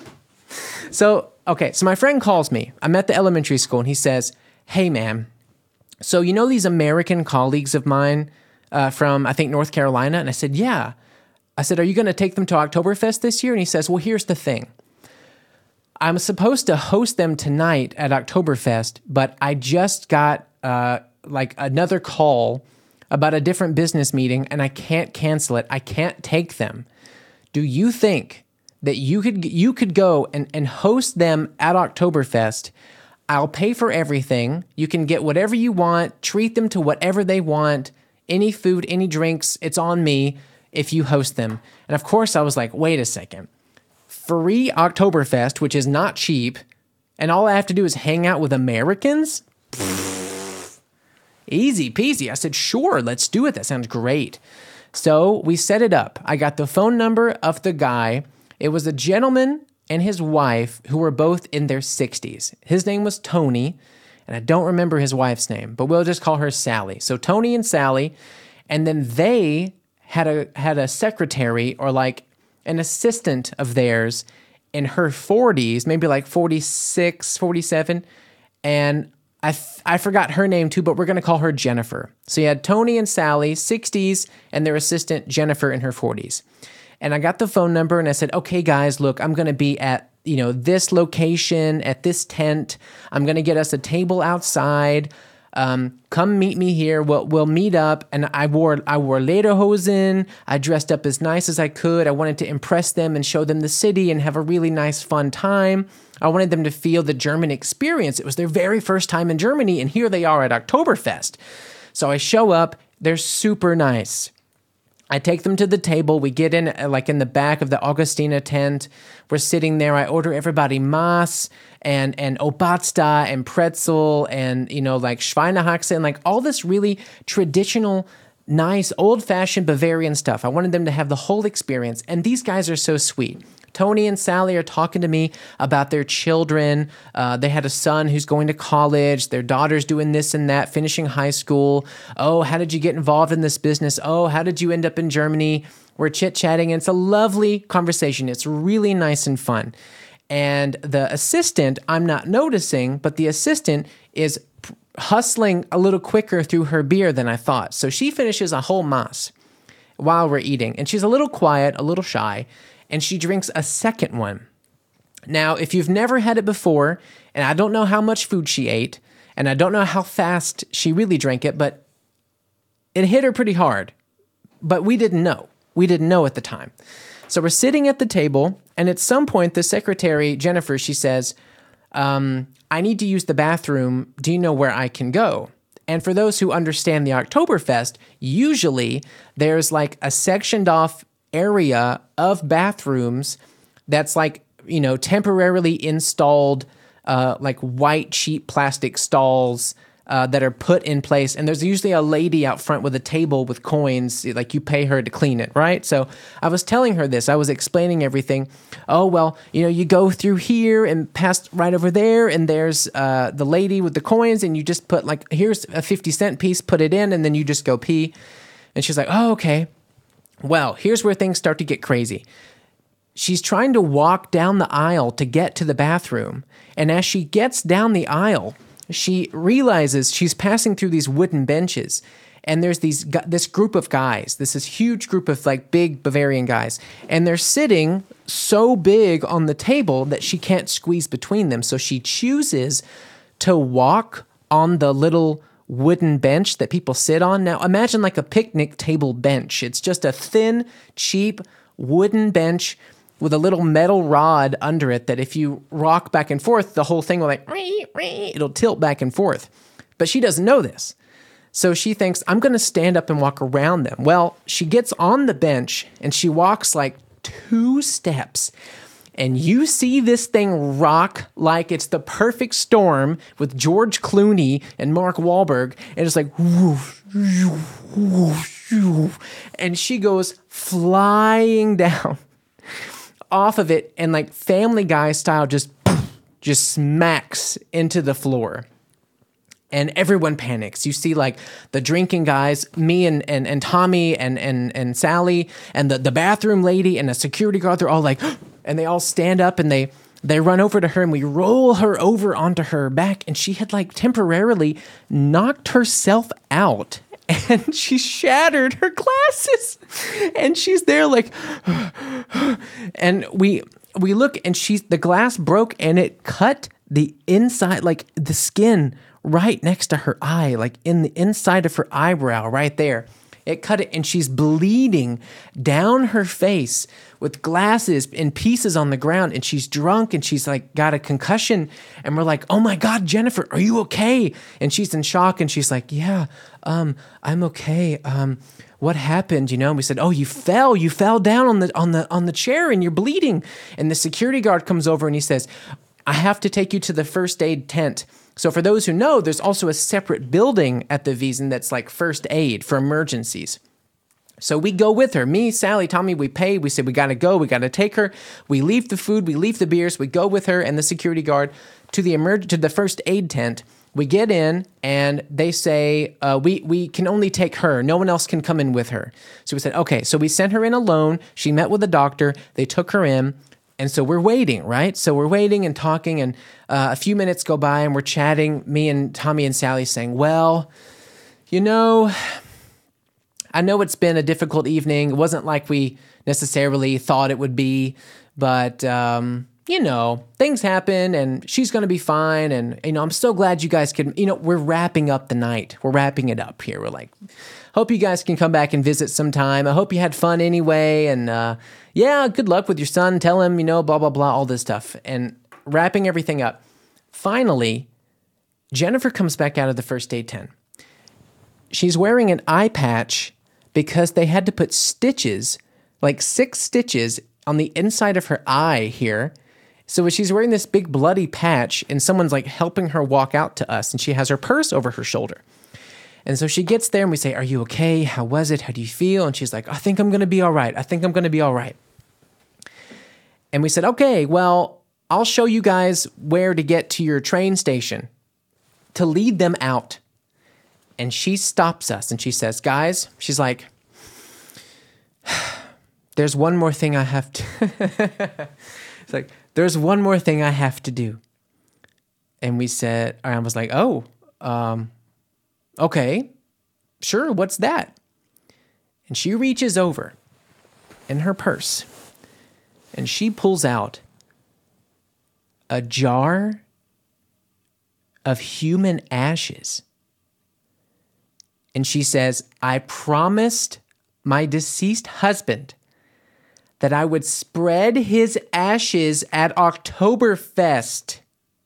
so okay. So my friend calls me. I'm at the elementary school, and he says, "Hey, man, so you know these American colleagues of mine uh, from I think North Carolina?" And I said, "Yeah." I said, "Are you going to take them to Oktoberfest this year?" And he says, "Well, here's the thing. I'm supposed to host them tonight at Oktoberfest, but I just got uh, like another call about a different business meeting, and I can't cancel it. I can't take them. Do you think that you could you could go and, and host them at Oktoberfest? I'll pay for everything. You can get whatever you want, treat them to whatever they want, any food, any drinks. It's on me. If you host them." And of course I was like, wait a second, free Oktoberfest, which is not cheap, and all I have to do is hang out with Americans? Pfft, easy peasy. I said, sure, let's do it. That sounds great. So we set it up. I got the phone number of the guy. It was a gentleman and his wife who were both in their sixties. His name was Tony, and I don't remember his wife's name, but we'll just call her Sally. So Tony and Sally, and then they had a had a secretary or like an assistant of theirs in her forties, maybe like forty-six, forty-seven, and I th- I forgot her name too, but we're going to call her Jennifer. So you had Tony and Sally, sixties, and their assistant Jennifer in her forties. And I got the phone number and I said, "Okay, guys, look, I'm going to be at, you know, this location, at this tent. I'm going to get us a table outside. Um, come meet me here. We'll we'll meet up." And I wore I wore lederhosen. I dressed up as nice as I could. I wanted to impress them and show them the city and have a really nice, fun time. I wanted them to feel the German experience. It was their very first time in Germany, and here they are at Oktoberfest. So I show up. They're super nice. I take them to the table. We get in, uh, like in the back of the Augustina tent. We're sitting there. I order everybody Maß and and Obatsta and pretzel and, you know, like Schweinehaxe and like all this really traditional, nice, old-fashioned Bavarian stuff. I wanted them to have the whole experience. And these guys are so sweet. Tony and Sally are talking to me about their children. Uh, they had a son who's going to college. Their daughter's doing this and that, finishing high school. Oh, how did you get involved in this business? Oh, how did you end up in Germany? We're chit-chatting, and it's a lovely conversation. It's really nice and fun. And the assistant, I'm not noticing, but the assistant is p- hustling a little quicker through her beer than I thought. So she finishes a whole Maß while we're eating. And she's a little quiet, a little shy, and she drinks a second one. Now, if you've never had it before, and I don't know how much food she ate, and I don't know how fast she really drank it, but it hit her pretty hard. But we didn't know. We didn't know at the time. So we're sitting at the table, and at some point, the secretary, Jennifer, she says, um, I need to use the bathroom. Do you know where I can go? And for those who understand the Oktoberfest, usually there's like a sectioned off area of bathrooms that's like, you know, temporarily installed, uh, like white cheap plastic stalls uh, that are put in place. And there's usually a lady out front with a table with coins, like you pay her to clean it, right? So I was telling her this. I was explaining everything. Oh, well, you know, you go through here and past right over there, and there's uh, the lady with the coins, and you just put like, here's a fifty cent piece, put it in, and then you just go pee. And she's like, oh, okay. Well, here's where things start to get crazy. She's trying to walk down the aisle to get to the bathroom. And as she gets down the aisle, she realizes she's passing through these wooden benches. And there's these this group of guys, this is huge group of like big Bavarian guys. And they're sitting so big on the table that she can't squeeze between them. So she chooses to walk on the little wooden bench that people sit on. Now imagine like a picnic table bench. It's just a thin, cheap wooden bench with a little metal rod under it that if you rock back and forth, the whole thing will like, it'll tilt back and forth. But she doesn't know this. So she thinks, I'm going to stand up and walk around them. Well, she gets on the bench and she walks like two steps. And you see this thing rock like it's the perfect storm with George Clooney and Mark Wahlberg. And it's like, woof, woof, woof, woof. And she goes flying down off of it and like Family Guy style just, just smacks into the floor. And everyone panics. You see like the drinking guys, me and, and, and Tommy and, and, and Sally and the, the bathroom lady and a security guard, they're all like, and they all stand up and they they run over to her and we roll her over onto her back. And she had like temporarily knocked herself out and she shattered her glasses. And she's there like, and we we look and she's the glass broke and it cut the inside, like the skin right next to her eye, like in the inside of her eyebrow right there. It cut it and she's bleeding down her face with glasses and pieces on the ground and she's drunk and she's like got a concussion and we're like, oh my God, Jennifer, are you okay? And she's in shock and she's like, yeah, um, I'm okay. Um, what happened? You know, and we said, oh, you fell, you fell down on the, on the, on the chair and you're bleeding. And the security guard comes over and he says, I have to take you to the first aid tent. So for those who know, there's also a separate building at the Wiesn that's like first aid for emergencies. So we go with her. Me, Sally, Tommy, we pay. We say, we got to go. We got to take her. We leave the food. We leave the beers. We go with her and the security guard to the emer- to the first aid tent. We get in and they say, uh, we, we can only take her. No one else can come in with her. So we said, okay. So we sent her in alone. She met with a doctor. They took her in. And so we're waiting, right? So we're waiting and talking, and uh, a few minutes go by, and we're chatting, me and Tommy and Sally saying, well, you know, I know it's been a difficult evening. It wasn't like we necessarily thought it would be, but, um, you know, things happen, and she's going to be fine, and, you know, I'm so glad you guys can, you know, we're wrapping up the night. We're wrapping it up here. We're like, hope you guys can come back and visit sometime. I hope you had fun anyway, and, uh, yeah, good luck with your son. Tell him, you know, blah, blah, blah, all this stuff. And wrapping everything up. Finally, Jennifer comes back out of the first aid tent. she's wearing an eye patch because they had to put stitches, like six stitches on the inside of her eye here. So she's wearing this big bloody patch and someone's like helping her walk out to us, and she has her purse over her shoulder. And so she gets there and we say, "Are you okay? How was it? How do you feel?" And she's like, "I think I'm going to be all right. I think I'm going to be all right." And we said, "Okay, well, I'll show you guys where to get to your train station to lead them out." And she stops us and she says, "Guys," she's like, "there's one more thing I have to..." It's like, "There's one more thing I have to do." And we said, I was like, "Oh, um, okay, sure, what's that?" And she reaches over in her purse and she pulls out a jar of human ashes. And she says, "I promised my deceased husband that I would spread his ashes at Oktoberfest."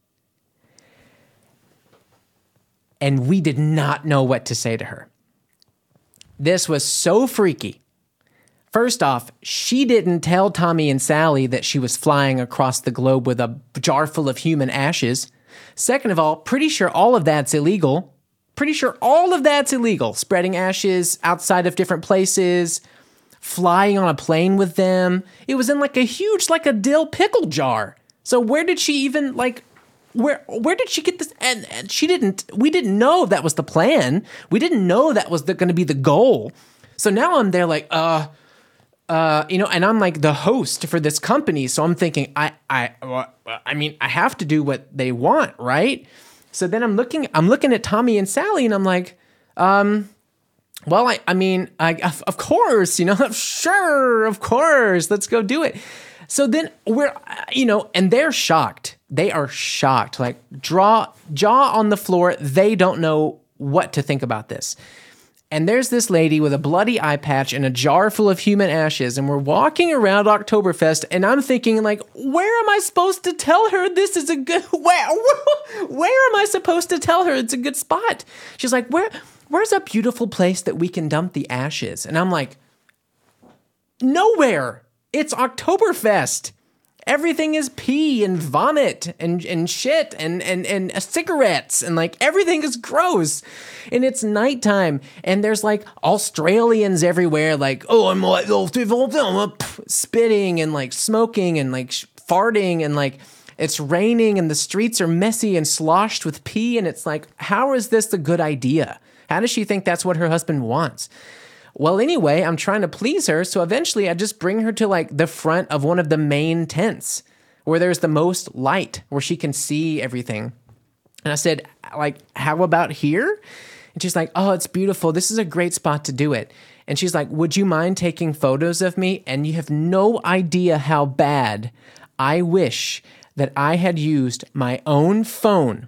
And we did not know what to say to her. This was so freaky. First off, she didn't tell Tommy and Sally that she was flying across the globe with a jar full of human ashes. Second of all, pretty sure all of that's illegal. Pretty sure all of that's illegal. Spreading ashes outside of different places, flying on a plane with them. It was in like a huge, like a dill pickle jar. So where did she even like, where where did she get this? And, and she didn't, we didn't know that was the plan. We didn't know that was going to be the goal. So now I'm there like, uh, uh, you know, and I'm like the host for this company. So I'm thinking, I, I, I mean, I have to do what they want, right? So then I'm looking, I'm looking at Tommy and Sally and I'm like, um, well, I, I mean, I, of, of course, you know, sure, of course, let's go do it. So then we're, you know, and they're shocked. They are shocked, like draw, jaw on the floor. They don't know what to think about this. And there's this lady with a bloody eye patch and a jar full of human ashes. And we're walking around Oktoberfest and I'm thinking like, where am I supposed to tell her this is a good, where, where am I supposed to tell her it's a good spot? She's like, where, where's a beautiful place that we can dump the ashes? And I'm like, nowhere. It's Oktoberfest. Everything is pee and vomit and, and shit and, and, and cigarettes and like everything is gross. And it's nighttime and there's like Australians everywhere like, oh, I'm like, oh, spitting and like smoking and like farting and like it's raining and the streets are messy and sloshed with pee. And it's like, how is this a good idea? How does she think that's what her husband wants? Well, anyway, I'm trying to please her, so eventually I just bring her to like the front of one of the main tents where there's the most light, where she can see everything. And I said, like, how about here? And she's like, oh, it's beautiful. This is a great spot to do it. And she's like, would you mind taking photos of me? And you have no idea how bad I wish that I had used my own phone,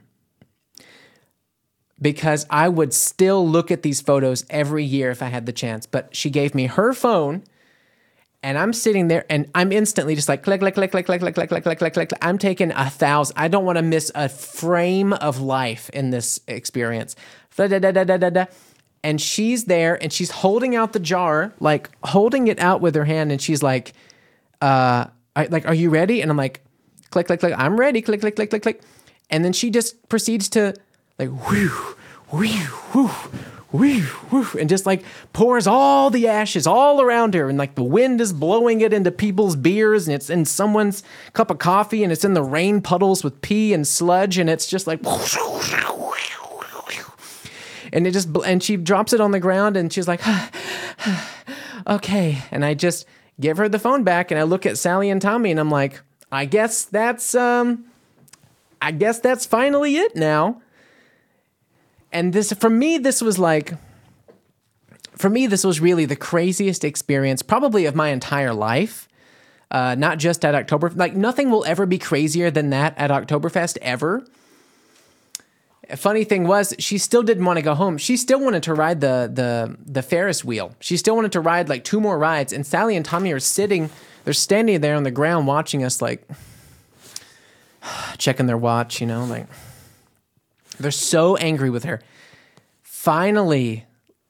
because I would still look at these photos every year if I had the chance. But she gave me her phone, and I'm sitting there, and I'm instantly just like, click, click, click, click, click, click, click, click, click, click, click. I'm taking a thousand. I don't want to miss a frame of life in this experience. And she's there, and she's holding out the jar, like holding it out with her hand, and she's like, uh, I, like, are you ready? And I'm like, click, click, click. I'm ready. Click, click, click, click, click. And then she just proceeds to like, whew, whew, whew, whew, whew, and just like pours all the ashes all around her. And like the wind is blowing it into people's beers and it's in someone's cup of coffee and it's in the rain puddles with pee and sludge. And it's just like, and it just, and she drops it on the ground and she's like, okay. And I just give her the phone back and I look at Sally and Tommy and I'm like, I guess that's, um, I guess that's finally it now. And this, for me, this was like, for me, this was really the craziest experience probably of my entire life. Uh, not just at October, like nothing will ever be crazier than that at Oktoberfest ever. A funny thing was, she still didn't want to go home. She still wanted to ride the, the, the Ferris wheel. She still wanted to ride like two more rides. And Sally and Tommy are sitting, they're standing there on the ground watching us like, checking their watch, you know, like, they're so angry with her. Finally,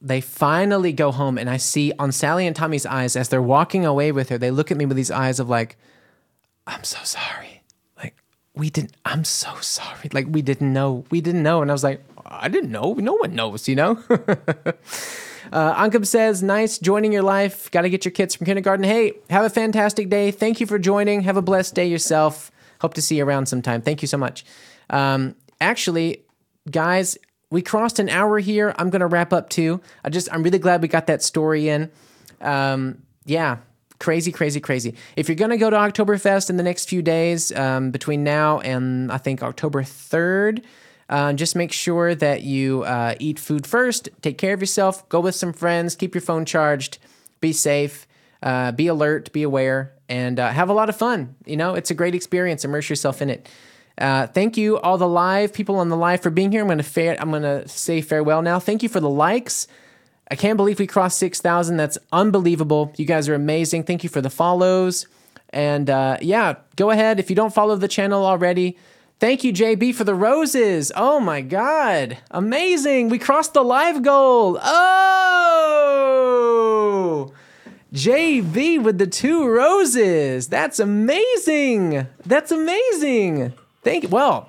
they finally go home, and I see on Sally and Tommy's eyes as they're walking away with her, they look at me with these eyes of like, I'm so sorry. Like, we didn't, I'm so sorry. Like, we didn't know. We didn't know. And I was like, I didn't know. No one knows, you know? uh, Ankam says, nice joining your life. Got to get your kids from kindergarten. Hey, have a fantastic day. Thank you for joining. Have a blessed day yourself. Hope to see you around sometime. Thank you so much. Um, actually, guys, we crossed an hour here. I'm going to wrap up too. I just, I'm really glad we got that story in. Um, yeah, crazy, crazy, crazy. If you're going to go to Oktoberfest in the next few days, um, between now and I think October third, uh, just make sure that you uh, eat food first, take care of yourself, go with some friends, keep your phone charged, be safe, uh, be alert, be aware, and uh, have a lot of fun. You know, it's a great experience. Immerse yourself in it. Uh, thank you, all the live people on the live, for being here. I'm gonna fa- I'm gonna say farewell now. Thank you for the likes. I can't believe we crossed six thousand. That's unbelievable. You guys are amazing. Thank you for the follows. And uh, yeah, go ahead if you don't follow the channel already. Thank you, J B, for the roses. Oh my God, amazing! We crossed the live goal. Oh. J B with the two roses. That's amazing. That's amazing. Thank you. Well,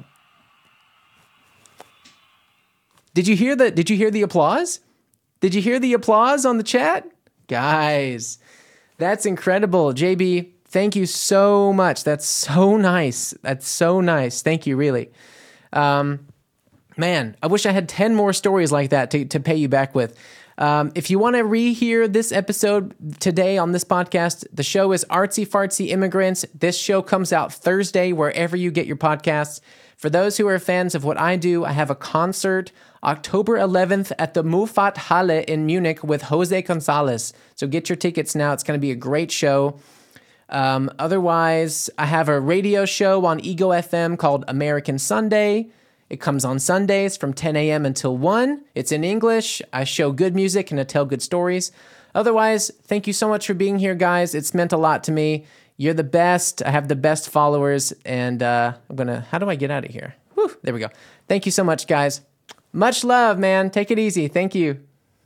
did you hear the did you hear the applause? Did you hear the applause on the chat? Guys, that's incredible. J B, thank you so much. That's so nice. That's so nice. Thank you, really. Um, man, I wish I had ten more stories like that to, to pay you back with. Um, if you want to rehear this episode today on this podcast, the show is Artsy Fartsy Immigrants. This show comes out Thursday, wherever you get your podcasts. For those who are fans of what I do, I have a concert October eleventh at the Mufat Halle in Munich with Jose Gonzalez. So get your tickets now. It's going to be a great show. Um, otherwise, I have a radio show on Ego F M called American Sunday. It comes on Sundays from ten a.m. until one. It's in English. I show good music and I tell good stories. Otherwise, thank you so much for being here, guys. It's meant a lot to me. You're the best. I have the best followers. And uh, I'm going to... How do I get out of here? Whew, there we go. Thank you so much, guys. Much love, man. Take it easy. Thank you.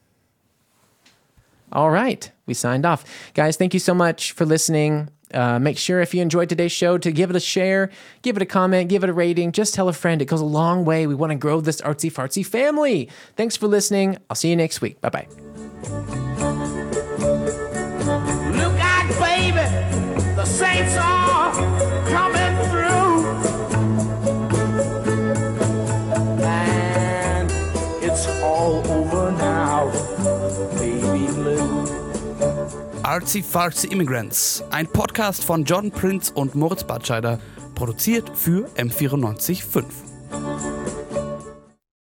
All right. We signed off. Guys, thank you so much for listening. Uh, make sure if you enjoyed today's show to give it a share, give it a comment, give it a rating. Just tell a friend. It goes a long way. We want to grow this artsy fartsy family. Thanks for listening. I'll see you next week. Bye-bye. Look out, baby. The saints are coming through. And it's all over now, baby blue. Artsy Fartsy Immigrants, ein Podcast von John Prince und Moritz Batscheider, produziert für M vierundneunzig Komma fünf.